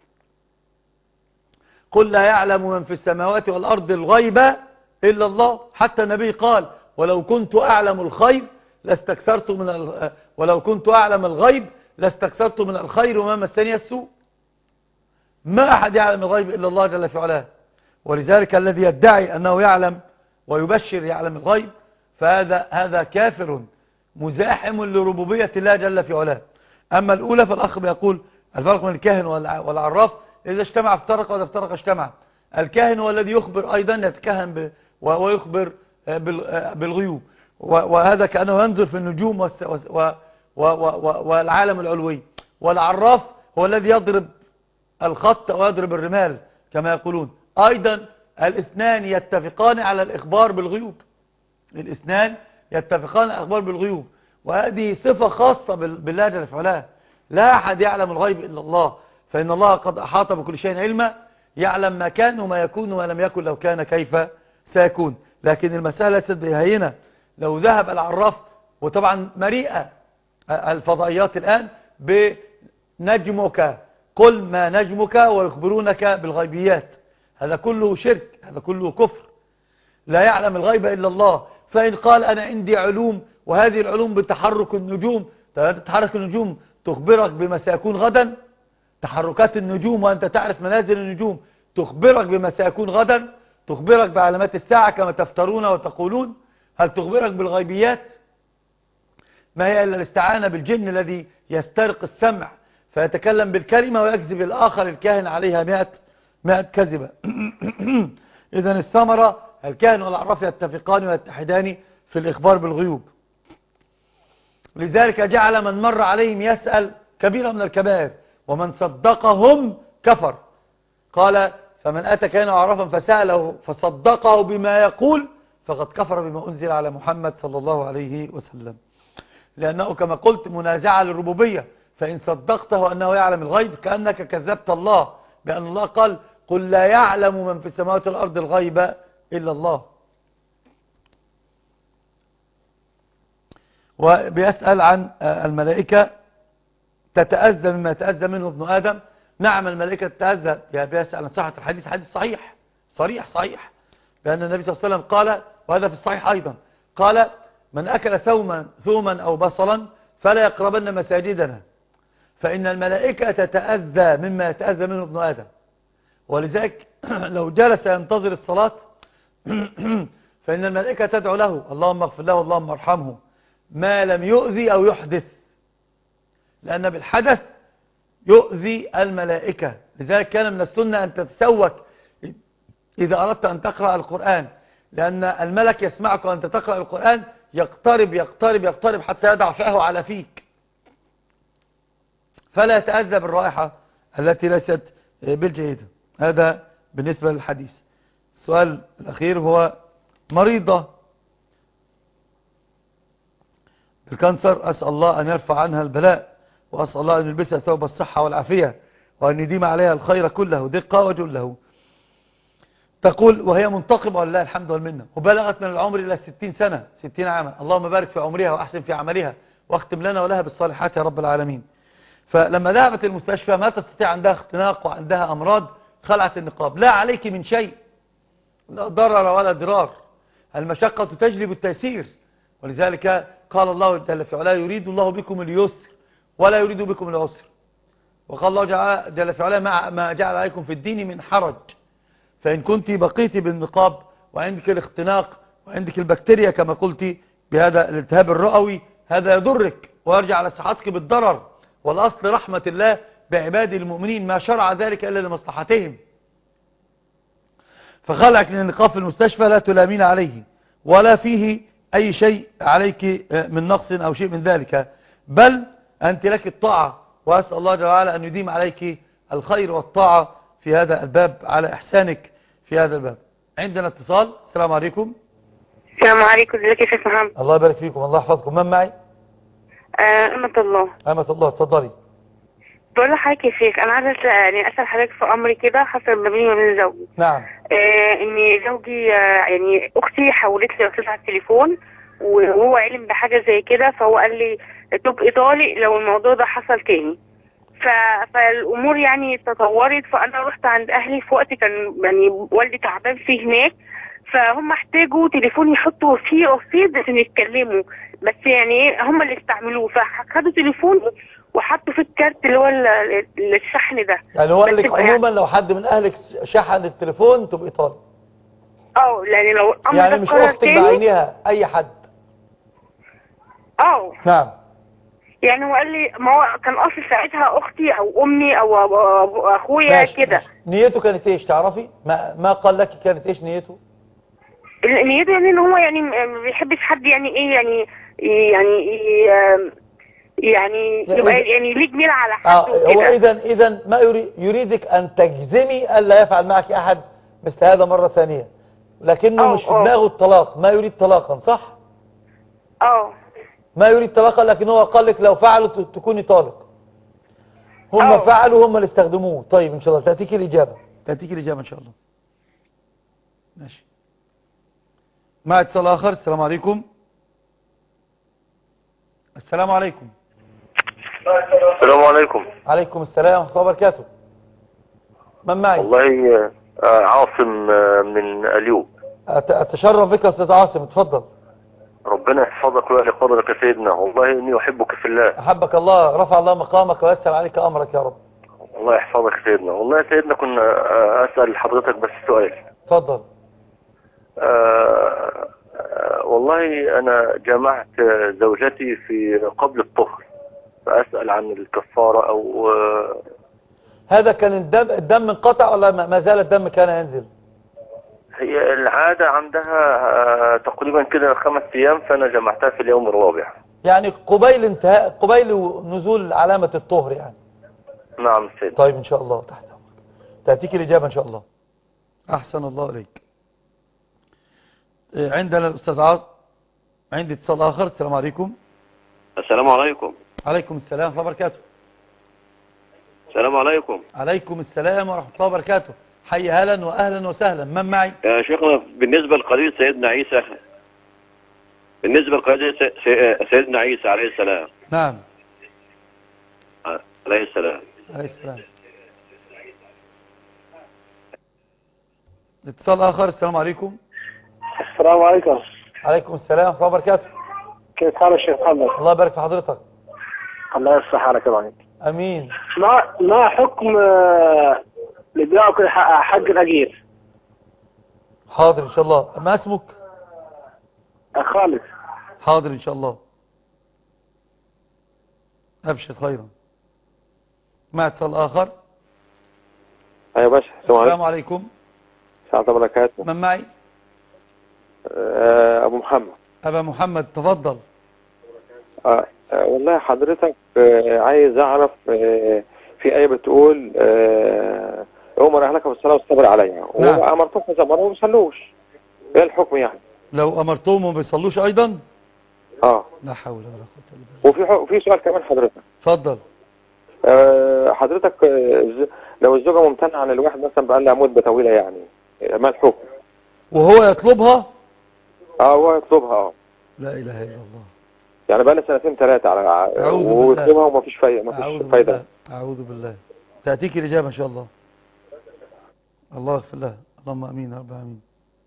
قل لا يعلم من في السماوات والأرض الغيب إلا الله. حتى النبي قال ولو كنت أعلم الخير لاستكثرت ولو كنت أعلم الغيب لاستكثرت من الخير وما مسني السوء. ما أحد يعلم الغيب إلا الله جل في علاه، ولذلك الذي يدعي أنه يعلم ويبشر يعلم الغيب فهذا كافر مزاحم لربوبية الله جل في علاه. أما الأولى فالأخ بيقول الفرق بين الكاهن والعراف إذا اجتمع افترق وإذا افترق اجتمع. الكاهن هو الذي يخبر أيضا يتكهن ويخبر بالغيوب، وهذا كأنه ينظر في النجوم والعالم العلوي. والعراف هو الذي يضرب الخط ويضرب الرمال كما يقولون. أيضا الاثنان يتفقان على الإخبار بالغيوب، الاثنان يتفقان على الإخبار بالغيوب، وهذه صفة خاصة بالله جل وعلا. لا أحد يعلم الغيب إلا الله، فإن الله قد أحاط بكل شيء علما، يعلم ما كان وما يكون وما لم يكن لو كان كيف سيكون. لكن المسألة ليست بهينة. لو ذهب العراف، وطبعا مريئة الفضائيات الآن بنجمك، قل ما نجمك ويخبرونك بالغيبيات، هذا كله شرك، هذا كله كفر. لا يعلم الغيب إلا الله. فإن قال أنا عندي علوم وهذه العلوم بتحرك النجوم، تحرك النجوم تخبرك بما سيكون غدا، تحركات النجوم وأنت تعرف منازل النجوم تخبرك بما سيكون غدا، تخبرك بعلامات الساعة كما تفترون وتقولون. هل تخبرك بالغيبيات؟ ما هي إلا الاستعانة بالجن الذي يسترق السمع فيتكلم بالكلمة ويكذب الآخر الكاهن عليها 100 كذبة. إذن الثمرة الكاهن والعراف يتفقان ويتحدان في الإخبار بالغيوب. لذلك جعل من مر عليهم يسأل كبيرة من الكبائر، ومن صدقهم كفر. قال فمن أتى كاهنا وعرافا فسأله فصدقه بما يقول فقد كفر بما أنزل على محمد صلى الله عليه وسلم. لأنه كما قلت منازعة للربوبية، فإن صدقته أنه يعلم الغيب كأنك كذبت الله، بأن الله قال قل لا يعلم من في السماوات والأرض الغيب إلا الله. وبيسأل عن الملائكة تتأذى مما يتأذى منه ابن آدم. نعم الملائكة تتأذى، بيسأل عن صحة الحديث، حديث صحيح صحيح بأن النبي صلى الله عليه وسلم قال، وهذا في الصحيح أيضا، قال من أكل ثوما أو بصلا فلا يقربن مساجدنا، فإن الملائكة تتأذى مما يتأذى منه ابن آدم. ولذلك لو جلس ينتظر الصلاة فإن الملائكة تدعو له اللهم اغفر له اللهم ارحمه ما لم يؤذي أو يحدث، لأن بالحدث يؤذي الملائكة. لذلك كان من السنة أن تتسوك إذا أردت أن تقرأ القرآن، لأن الملك يسمعك وأنت تقرأ القرآن يقترب يقترب يقترب حتى يضع فاه على فيك، فلا يتأذى بالرائحة التي ليست بالجيدة. هذا بالنسبة للحديث. السؤال الأخير هو مريضة بالكانسر، أسأل الله أن يرفع عنها البلاء، وأسأل الله أن يلبسها ثوب الصحة والعافية، وأن يديم عليها الخير كله دقة وجله. تقول وهي منتقبة ولله الحمد والمنة، وبلغت من العمر إلى 60 سنة 60 عاما، اللهم بارك في عمرها وأحسن في عملها واختم لنا ولها بالصالحات يا رب العالمين. فلما ذهبت المستشفى ما تستطيع، عندها اختناق وعندها أمراض، خلعت النقاب. لا عليك من شيء، لا ضرر ولا ضرار، المشقة تجلب التيسير. ولذلك قال الله جل في علاه يريد الله بكم اليسر ولا يريد بكم العسر. وقال الله جل في علاه ما جعل عليكم في الدين من حرج. فإن كنت بقيت بالنقاب وعندك الاختناق وعندك البكتيريا كما قلت بهذا الالتهاب الرئوي، هذا يضرك ويرجع على صحتك بالضرر. والأصل رحمة الله بعباد المؤمنين، ما شرع ذلك إلا لمصلحتهم. فخلعك من النقاب في المستشفى لا تلامين عليه ولا فيه أي شيء عليك من نقص أو شيء من ذلك، بل أنت لك الطاعة، وأسأل الله جل وعلا أن يديم عليك الخير والطاعة في هذا الباب على إحسانك في هذا الباب. عندنا اتصال. السلام عليكم. السلام عليكم، ازيك يا شيخ محمد؟ الله يبارك فيكم، الله يحفظكم. من معي؟ أمة الله. أمة الله، اتفضلي. بقول لحضرتك يا شيخ، أنا عايزة يعني أسأل حضرتك في أمر كده حصل ما بيني وبين زوجي. نعم. إن زوجي يعني أختي حولت لي رصيد على التليفون، وهو علم بحاجة زي كده، فهو قال لي تبقى طالق لو الموضوع ده حصل تاني. فالأمور يعني تطورت، فأنا رحت عند أهلي في وقت كان يعني والدي تعبان فيه هناك، فهم احتاجوا تليفون يحطوا فيه رصيد عشان يتكلموا، بس يعني هم اللي استعملوه، فخدوا تليفون وحطوا في الكارت اللي هو الشحن ده. يعني هو قال لك عموما لو حد من أهلك شحن التليفون تبقى طالق؟ يعني لو يعني مش أختك بعينها، أي حد؟ نعم. يعني هو قال لي ما هو كان اصل ساعتها اختي او امي او اخويا كده. نيته كانت ايش تعرفي؟ ما قال لك كانت ايش نيته؟ نيته يعني ان هو يعني ما بيحبش حد يعني ايه يعني يبقى يعني ليه جميل على حد وكده. هو اذا ما يريدك ان تجزمي الا يفعل معك احد مثل هذا مرة ثانية، لكنه مش في دماغه الطلاق، ما يريد طلاقا، صح؟ ما يريد طلاقا، لكن هو قال لك لو فعلوا تكوني طالق. هم فعلوا، هم اللي استخدموه. طيب ان شاء الله تأتيك الإجابة ان شاء الله. ماشي. مع اتصال آخر. السلام عليكم. السلام عليكم. السلام عليكم. عليكم السلام ورحمة الله وبركاته. من معي؟ والله عاصم من اليوب. أتشرف بك يا أستاذ عاصم، اتفضل. ربنا يحفظك ويعلي قدرك يا سيدنا، والله إني أحبك في الله. أحبك الله، رفع الله مقامك ويسر عليك أمرك يا رب. الله يحفظك يا سيدنا. والله يا سيدنا كنا أسأل حضرتك بس سؤال. اتفضل. والله أنا جمعت زوجتي في قبل الطهر، فأسأل عن الكفارة أو هذا كان الدم انقطع ولا ما زال الدم كان ينزل؟ هي العادة عندها تقريبا كده 5 أيام، فأنا جمعتها في اليوم الرابع. يعني قبيل نزول علامة الطهر يعني. نعم سيد. طيب إن شاء الله تحت أمرك، تأتيك الإجابة إن شاء الله. أحسن الله إليك. عندنا الأستاذ عاصم. عندي اتصال آخر. السلام عليكم. السلام عليكم. عليكم السلام ورحمة الله وبركاته. السلام عليكم. عليكم السلام ورحمة الله وبركاته. حي هلا وأهلا وسهلا. من معي؟ يا شيخنا بالنسبة لقضية سيدنا عيسى، سيدنا عيسى عليه السلام. نعم. عليه السلام. عليه السلام. اتصال آخر. السلام عليكم. السلام عليكم. عليكم السلام ورحمة الله وبركاته. كيف حال الشيخ محمد؟ الله يبارك في حضرتك. الله يصلح حالك يا ابراهيم. امين. ما حكم اللي بياكل حق الاجير؟ حاضر ان شاء الله. ما اسمك؟ خالد. حاضر ان شاء الله. ابشر خيرا. مع اتصال اخر. ايوه باشا. السلام عليكم. السلام عليكم وبركاته. من معي؟ ابو محمد. ابا محمد تفضل. والله حضرتك عايز اعرف في آية بتقول أمر أهلك بالصلاة والصبر عليها. نعم. وأمرتهم فزمروا وما بيصلوش، إيه الحكم يعني؟ لو أمرتهم وما بيصلوش أيضا؟ لا حول ولا قوة إلا بالله. وفي سؤال كمان حضرتك. اتفضل. حضرتك لو الزوجة ممتنعة عن الواحد مثلا بقى لها مدة طويلة يعني، ما الحكم؟ وهو يطلبها؟ هو يطلبها. لا إله إلا الله. يعني بقى لها 2 3 على ويطلبها ومفيش فايدة. أعوذ بالله. تأتيك الإجابة إن شاء الله. الله يغفر له. اللهم أمين يا رب العالمين.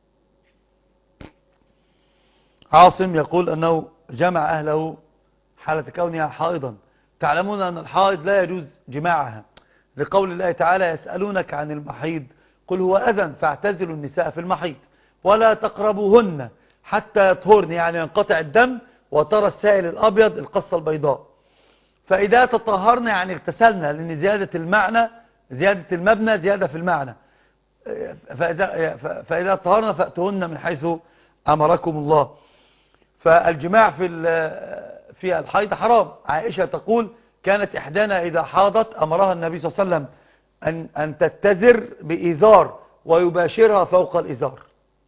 عاصم يقول أنه جمع أهله حالة كونها حائضا. تعلمون أن الحائض لا يجوز جماعها لقول الله تعالى يسألونك عن المحيض قل هو أذن فاعتزلوا النساء في المحيض ولا تقربوهن حتى يطهرن، يعني ينقطع الدم وترى السائل الأبيض القصة البيضاء. فإذا تطهرن يعني اغتسلنا، لأن زيادة المعنى زيادة المبنى زيادة في المعنى. فإذا طهرنا فأتوهن من حيث أمركم الله. فالجماع في الحيض حرام. عائشة تقول كانت إحدانا إذا حاضت أمرها النبي صلى الله عليه وسلم أن تتزر بإزار ويباشرها فوق الإزار.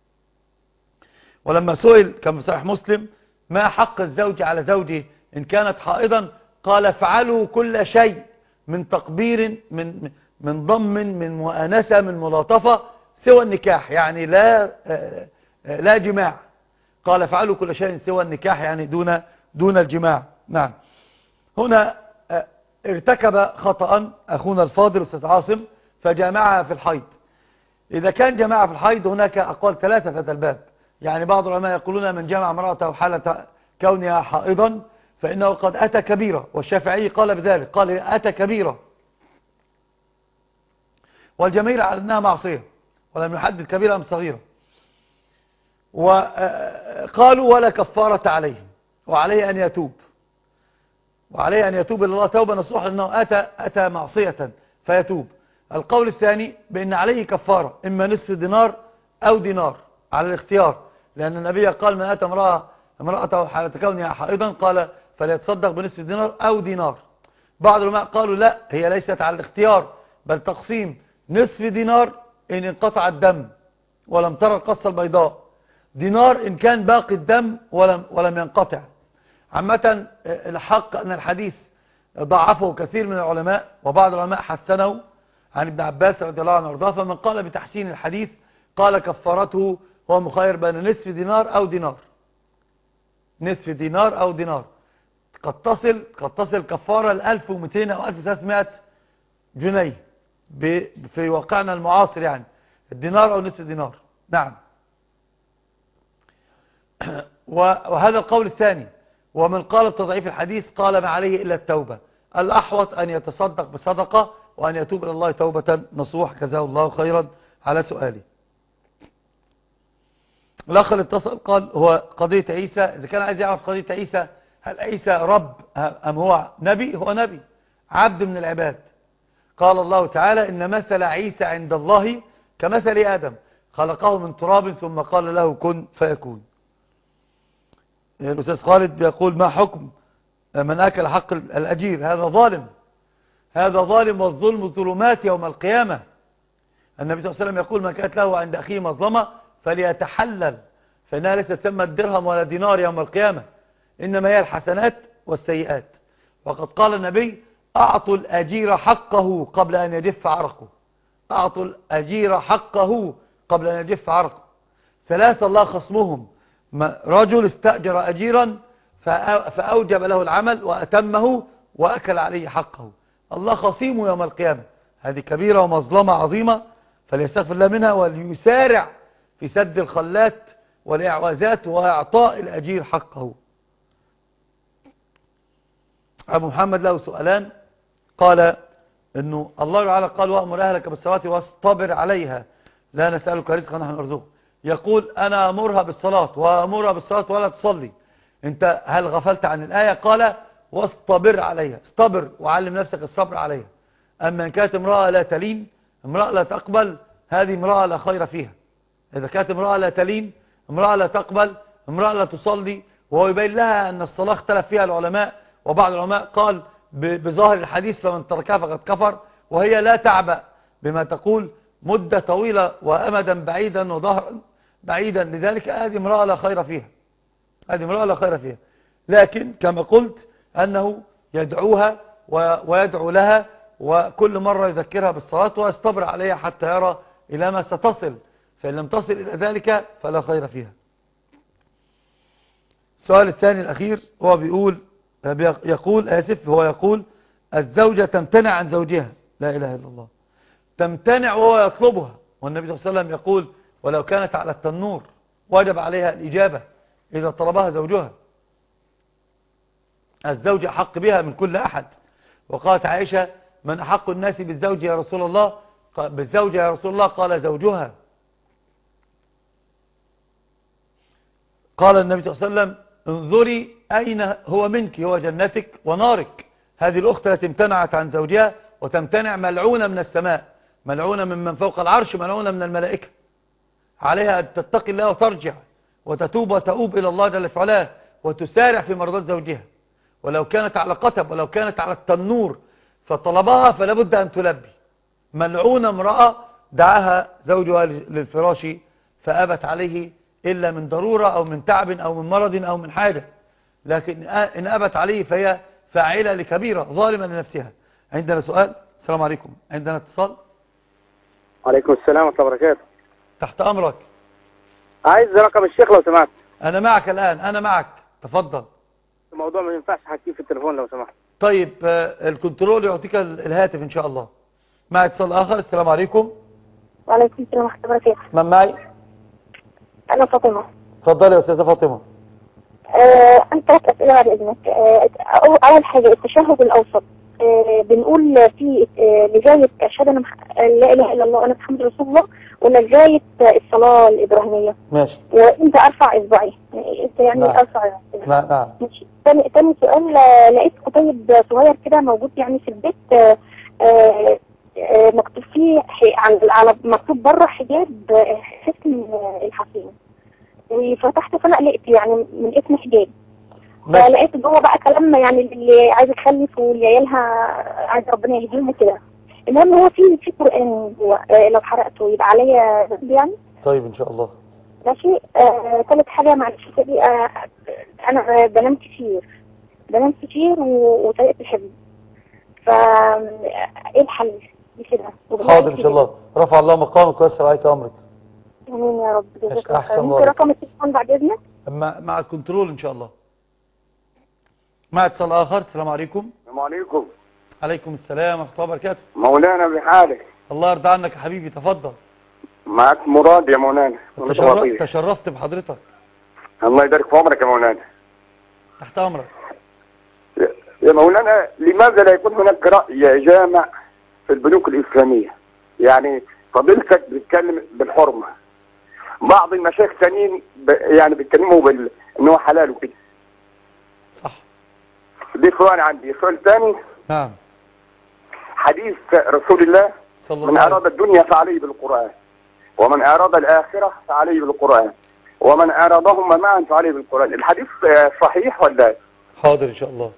ولما سئل كما في صحيح مسلم ما حق الزوج على زوجه إن كانت حائضا، قال افعلوا كل شيء من تقبير من ضم من مؤانسة من ملاطفة سوى النكاح، يعني لا جماع. قال افعلوا كل شيء سوى النكاح، يعني دون الجماع. نعم. هنا ارتكب خطأ أخونا الفاضل أستاذ عاصم فجامعها في الحيض. إذا كان جماعة في الحيض هناك أقوال ثلاثة في هذا الباب. يعني بعض العلماء يقولون من جمع امرأته حالة كونها حائضا فإنه قد أتى كبيرة، والشافعي قال بذلك، قال أتى كبيرة، والجماهير على أنها معصية ولم يحدد كبيرة أم صغيرة. وقالوا ولا كفارة عليه، وعليه أن يتوب، وعليه أن يتوب إلى الله توبة نصوح لأنه أتى معصية فيتوب. القول الثاني بأن عليه كفارة إما نصف دينار أو دينار على الاختيار، لأن النبي قال من أتى امرأته حالة كونها حائضا قال فليتصدق بنصف دينار أو دينار. بعض العلماء قالوا لا، هي ليست على الاختيار بل تقسيم نصف دينار إن انقطع الدم ولم ترى القصة البيضاء، دينار إن كان باقي الدم ولم ينقطع. عامة الحق أن الحديث ضعفه كثير من العلماء، وبعض العلماء حسنه عن ابن عباس رضي الله عنه وارضاه، فمن قال بتحسين الحديث قال كفارته هو مخير بين نصف دينار أو دينار، نصف دينار أو دينار. قد تصل كفارة 1200 أو 1300 جنيه في واقعنا المعاصر، يعني الدينار أو نصف دينار. نعم. وهذا القول الثاني. ومن قال بتضعيف الحديث قال ما عليه إلا التوبة، الأحوط أن يتصدق بصدقة وأن يتوب إلى الله توبة نصوح، جزاه الله خيرا على سؤالي. الأخ اللي اتصل قال هو قضية عيسى، إذا كان عايز يعرف قضية عيسى هل عيسى رب أم هو نبي؟ هو نبي، عبد من العباد. قال الله تعالى إن مثل عيسى عند الله كمثل آدم خلقه من تراب ثم قال له كن فيكون. الأستاذ خالد بيقول ما حكم من أكل حق الأجير؟ هذا ظالم، هذا ظالم، والظلم ظلمات يوم القيامة. النبي صلى الله عليه وسلم يقول من كانت له عند أخيه مظلمة فليتحلل، فإنها ليست تسمى الدرهم ولا دينار يوم القيامة، إنما هي الحسنات والسيئات. وقد قال النبي أعطوا الأجير حقه قبل أن يجف عرقه، أعطوا الأجير حقه قبل أن يجف عرقه. ثلاثة الله خصمهم، رجل استأجر أجيرا فأوجب له العمل وأتمه وأكل عليه حقه، الله خصيمه يوم القيامة. هذه كبيرة ومظلمة عظيمة، فليستغفر الله منها وليسارع في سد الخلات والإعوازات وإعطاء الأجير حقه. أبو محمد له سؤالان. قال إنه الله تعالى قال وأمر أهلك بالصلاة واصطبر عليها لا نسألك رزقا نحن نرزقك. يقول أنا أمرها بالصلاة وأمرها بالصلاة ولا تصلي، أنت هل غفلت عن الآية؟ قال واصطبر عليها، اصطبر وعلم نفسك الصبر عليها. أما إن كانت امرأة لا تلين، امرأة لا تقبل، هذه امرأة لا خير فيها. إذا كانت امرأة لا تلين، امرأة لا تقبل، امرأة لا تصلي، وهو يبين لها أن الصلاة اختلف فيها العلماء، وبعض العلماء قال بظاهر الحديث فمن تركها فقد كفر، وهي لا تعبأ بما تقول مدة طويلة وأمدا بعيدا وظهرا بعيدا، لذلك هذه امرأة لا خير فيها، هذه امرأة لا خير فيها. لكن كما قلت أنه يدعوها ويدعو لها، وكل مرة يذكرها بالصلاة ويستبر عليها حتى يرى إلى ما ستصل، فإن لم تصل إلى ذلك فلا خير فيها. السؤال الثاني الأخير هو يقول الزوجة تمتنع عن زوجها، لا إله إلا الله، تمتنع وهو يطلبها، والنبي صلى الله عليه وسلم يقول ولو كانت على التنور وجب عليها الإجابة إذا طلبها زوجها. الزوج أحق بها من كل أحد. وقالت عائشة من أحق الناس بالزوج يا رسول الله؟ بالزوج يا رسول الله؟ قال زوجها. قال النبي صلى الله عليه وسلم انظري أين هو منك، هو جنتك ونارك. هذه الأخت التي امتنعت عن زوجها وتمتنع ملعونة من السماء، ملعونة من فوق العرش، ملعونة من الملائكة. عليها أن تتقي الله وترجع وتتوب وتؤوب إلى الله جل في علاه، وتسارع في مرضات زوجها، ولو كانت على قتب ولو كانت على التنور فطلبها فلا بد أن تلبي. ملعونة امرأة دعاها زوجها للفراش فأبت عليه إلا من ضرورة أو من تعب أو من مرض أو من حاجة، لكن إن أبت عليه فهي فاعلة لكبيرة ظالمة لنفسها. عندنا سؤال. السلام عليكم. عندنا اتصال. عليكم السلام ورحمة الله وبركاته. تحت أمرك. عايز رقم الشيخ لو سمحت. أنا معك الآن، أنا معك، تفضل. الموضوع ما ينفعش حكيه في التليفون لو سمحت. طيب الكنترول يعطيك الهاتف إن شاء الله. مع اتصال آخر. السلام عليكم. وعليكم السلام ورحمة الله وبركاته. من معي؟ أنا فاطمة. تفضلي يا أستاذة فاطمة. أنا 3 أسئلة بعد إذنك. أول حاجة التشهد الأوسط بنقول في لغاية أشهد أن لا إله إلا الله وأنا محمد رسول الله، ولا لغاية الصلاة الإبراهيمية؟ ماشي. وإمتى أرفع إصبعي؟ أنت يعني نعم. أرفع. نعم. ماشي. تاني سؤال، لقيت كتيب صغير كده موجود يعني في البيت، مكتوب فيه على مكتوب بره حجاب حسن الحصين، وفتحت فانا قلقت يعني من اسم حجاب، فلقيت جوه بقى كلام يعني اللي عايز تخلف واللي عيالها عايز ربنا يهديهم كده. المهم هو في قرآن جوه، لو حرقته يبقى عليا ذنب يعني؟ طيب ان شاء الله. ماشي. ثالث حاجه معلش دي، انا بنام كتير وطريقه الحفظ، ايه الحل كده؟ حاضر ان شاء الله. رفع الله مقامك ويسر عليك امرك. امين يا رب. جزاك الله خير. أحسن ممكن رقم التليفون بعد اذنك؟ مع الكنترول ان شاء الله. مع اتصال اخر. السلام عليكم. السلام عليكم. عليكم السلام ورحمه الله وبركاته. مولانا بحالك. الله يرضى عنك يا حبيبي، تفضل. معك مراد يا مولانا. تشرفت بحضرتك. الله يبارك في عمرك يا مولانا. تحت امرك يا مولانا. لماذا لا يكون هناك رأي جامع في البنوك الإسلامية؟ يعني فضيلتك بتتكلم بالحرمة، بعض المشايخ ثانيين يعني بيتكلموا ان هو حلال وكده. صح. دي سؤال عندي. سؤال ثاني. نعم. حديث رسول الله من أراد الدنيا فعليه بالقرآن، ومن أراد الآخرة فعليه بالقرآن، ومن أرادهما معا فعليه بالقرآن. الحديث صحيح ولا؟ حاضر إن شاء الله.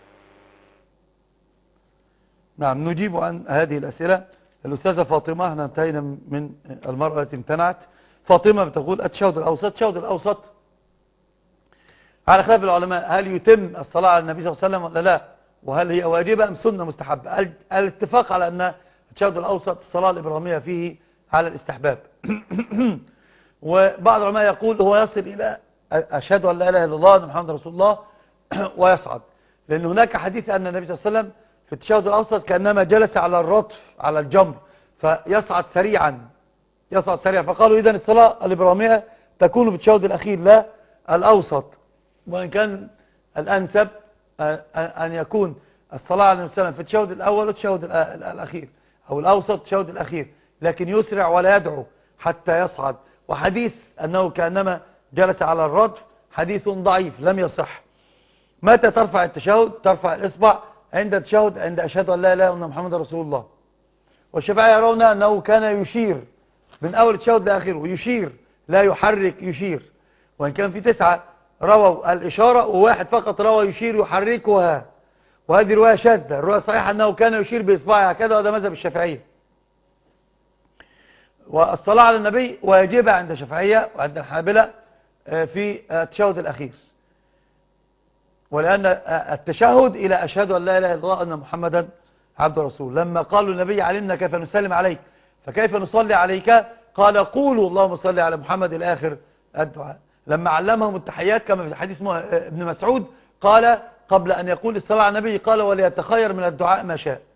نعم نجيب عن هذه الأسئلة. الأستاذة فاطمة، احنا انتهينا من المرأة التي امتنعت. فاطمة بتقول التشهد الأوسط على خلاف العلماء، هل يتم الصلاة على النبي صلى الله عليه وسلم ولا لا، وهل هي واجبة أم سنة مستحبة؟ الاتفاق على أن التشهد الأوسط الصلاة الإبراهيمية فيه على الاستحباب. وبعض العلماء يقول هو يصل إلى أشهد أن لا إله إلا الله وأن محمد رسول الله ويصعد، لأن هناك حديث أن النبي صلى الله عليه وسلم في التشهد الأوسط كأنما جلس على الرطف على الجمر فيصعد سريعا فقالوا إذن الصلاة الإبراهيمية تكون في التشهد الأخير لا الأوسط، وإن كان الأنسب أن يكون الصلاة على النبي صلى الله عليه وسلم في التشهد الأول والتشهد الأخير، أو الأوسط التشهد الأخير، لكن يسرع ولا يدعو حتى يصعد. وحديث أنه كأنما جلس على الرطف حديث ضعيف لم يصح. متى ترفع التشهد؟ ترفع الإصبع عند التشهد عند أشهد أن لا إله إلا الله محمد رسول الله. والشافعية يرون أنه كان يشير من أول التشهد لآخره، يشير لا يحرك، يشير. وإن كان في 9 رووا الإشارة وواحد فقط روى يشير يحركها، وهذه رواية شاذة. الرواية الصحيحة أنه كان يشير بإصبعه هكذا، وهذا مذهب الشافعية. والصلاة على النبي واجبة عند الشافعية وعند الحنابلة في التشهد الأخير، ولأن التشهد إلى أشهد أن لا إله إلا الله أن محمدا عبد رسول. لما قالوا النبي علمنا كيف نسلم عليك فكيف نصلي عليك، قال قولوا اللهم صل على محمد الآخر الدعاء. لما علمهم التحيات كما في حديث ابن مسعود قال قبل أن يقول الصلاة على النبي قال وليتخير من الدعاء ما شاء.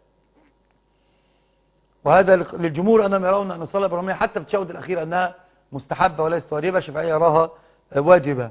وهذا للجمهور أنهم يرون أن الصلاة الإبراهيمية حتى في التشهد الأخير أنها مستحبة وليست واجبة، الشافعية يراها واجبة.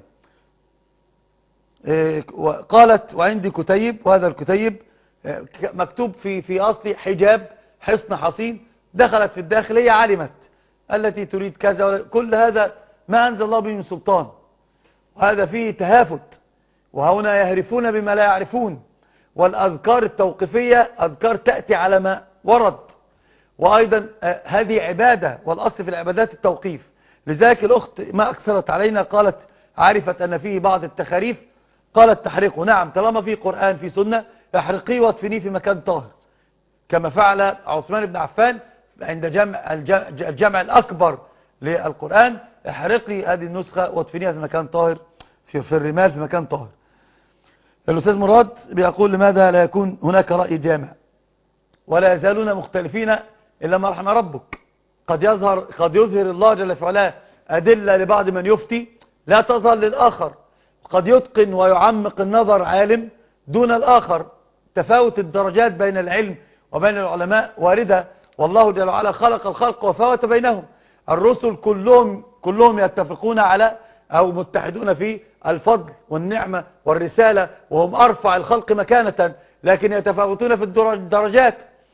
قالت وعندي كتيب، وهذا الكتيب مكتوب في أصل حجاب حصن حصين، دخلت في الداخل هي علمت التي تريد كذا، كل هذا ما أنزل الله به من سلطان، وهذا فيه تهافت، وهنا يهرفون بما لا يعرفون. والأذكار التوقيفية أذكار تأتي على ما ورد، وأيضا هذه عبادة، والأصل في العبادات التوقيف. لذلك الأخت ما أكثرت علينا قالت عرفت أن فيه بعض التخاريف، قال التحريق نعم، طالما في قرآن في سنة احرقيه وادفنيه في مكان طاهر، كما فعل عثمان بن عفان عند الجمع الأكبر للقرآن، احرقي هذه النسخة وادفنيها في مكان طاهر، في الرمال في مكان طاهر. الأستاذ مراد بيقول لماذا لا يكون هناك رأي جامع ولا يزالون مختلفين إلا ما رحم ربك؟ قد يظهر الله جل في علاه أدلة لبعض من يفتي لا تظهر للآخر، قد يتقن ويعمق النظر عالم دون الآخر. تفاوت الدرجات بين العلم وبين العلماء واردة، والله جل وعلا خلق الخلق وفاوت بينهم. الرسل كلهم يتفقون على أو متحدون في الفضل والنعمة والرسالة، وهم أرفع الخلق مكانة، لكن يتفاوتون في الدرجات.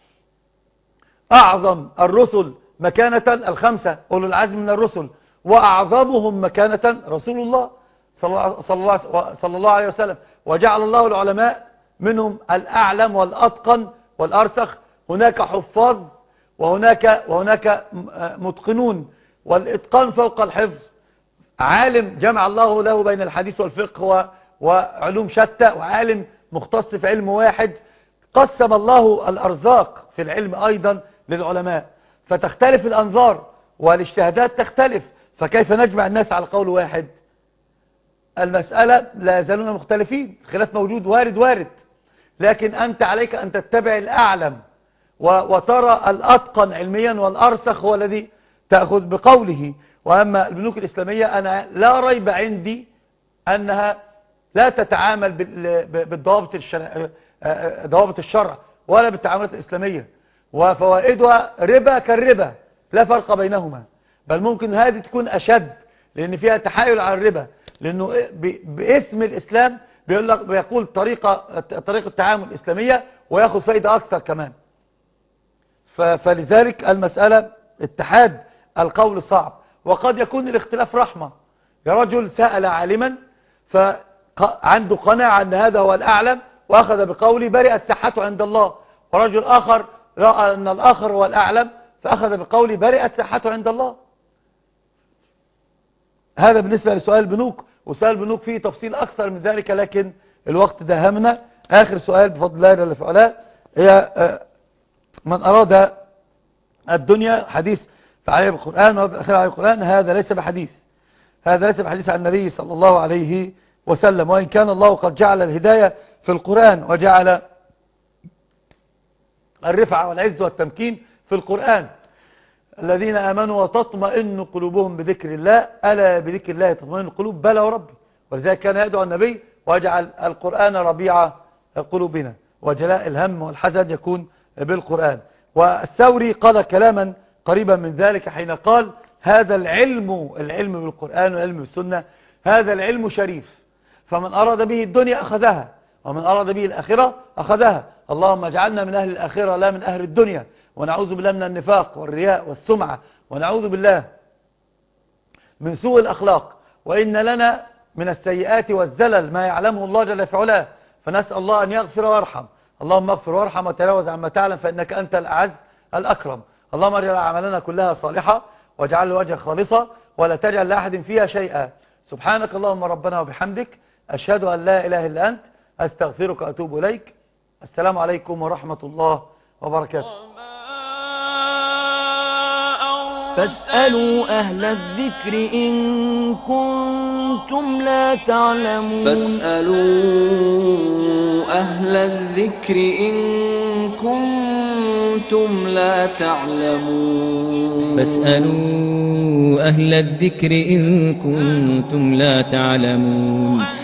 أعظم الرسل مكانة الخمسة أولو العزم من الرسل، وأعظمهم مكانة رسول الله صلى الله عليه وسلم. وجعل الله العلماء منهم الأعلم والأتقن والأرسخ. هناك حفاظ وهناك متقنون، والإتقان فوق الحفظ. عالم جمع الله له بين الحديث والفقه وعلوم شتى، وعالم مختص في علم واحد. قسم الله الأرزاق في العلم أيضا للعلماء، فتختلف الأنظار والاجتهادات تختلف، فكيف نجمع الناس على قول واحد؟ المسألة لا يزالون مختلفين، الخلاف موجود وارد، لكن أنت عليك أن تتبع الأعلم وترى الأتقن علميا والأرسخ هو الذي تأخذ بقوله. وأما البنوك الإسلامية أنا لا ريب عندي أنها لا تتعامل بالضوابط ضوابط الشرع ولا بالتعاملات الإسلامية، وفوائدها ربا كالربا لا فرق بينهما، بل ممكن هذه تكون أشد لأن فيها تحايل على الربا، لأنه باسم الإسلام بيقول طريقة التعامل الإسلامية ويأخذ فائدة أكثر كمان. فلذلك المسألة اتحاد القول صعب، وقد يكون الاختلاف رحمة. يا رجل سأل عالما فعنده قناعة أن هذا هو الأعلم وأخذ بقولي برئت صحته عند الله، ورجل آخر رأى أن الآخر هو الأعلم فأخذ بقولي برئت صحته عند الله. هذا بالنسبة لسؤال البنوك، وسؤال البنوك فيه تفصيل أكثر من ذلك، لكن الوقت دهمنا. آخر سؤال بفضل الله جل في علاه هي من أراد الدنيا حديث فعليه بالقرآن وأراد الآخرة عليه القرآن، هذا ليس بحديث، هذا ليس بحديث عن النبي صلى الله عليه وسلم. وإن كان الله قد جعل الهداية في القرآن وجعل الرفعة والعز والتمكين في القرآن. الذين آمنوا وتطمئن قلوبهم بذكر الله، ألا بذكر الله تطمئن القلوب، بلى وربي. ولذلك كان يدعو النبي ويجعل القرآن ربيع قلوبنا، وجلاء الهم والحزن يكون بالقرآن. والثوري قال كلاما قريبا من ذلك حين قال هذا العلم بالقرآن والعلم بالسنة، هذا العلم شريف، فمن أراد به الدنيا أخذها ومن أراد به الآخرة أخذها. اللهم اجعلنا من أهل الآخرة لا من أهل الدنيا، ونعوذ بالله من النفاق والرياء والسمعة، ونعوذ بالله من سوء الأخلاق. وإن لنا من السيئات والزلل ما يعلمه الله جل في علاه، فنسأل الله أن يغفر ويرحم. اللهم اغفر وارحم وتجاوز عما تعلم فإنك أنت الأعز الأكرم. اللهم اجعل أعمالنا كلها صالحة واجعل الوجه خالصة ولا تجعل لأحد فيها شيئا. سبحانك اللهم ربنا وبحمدك، أشهد أن لا إله إلا أنت، أستغفرك وأتوب إليك. السلام عليكم ورحمة الله وبركاته. فاسألوا أهل الذكر إن كنتم لا تعلمون. فاسألوا أهل الذكر إن كنتم لا تعلمون. فاسألوا أهل الذكر إن كنتم لا تعلمون.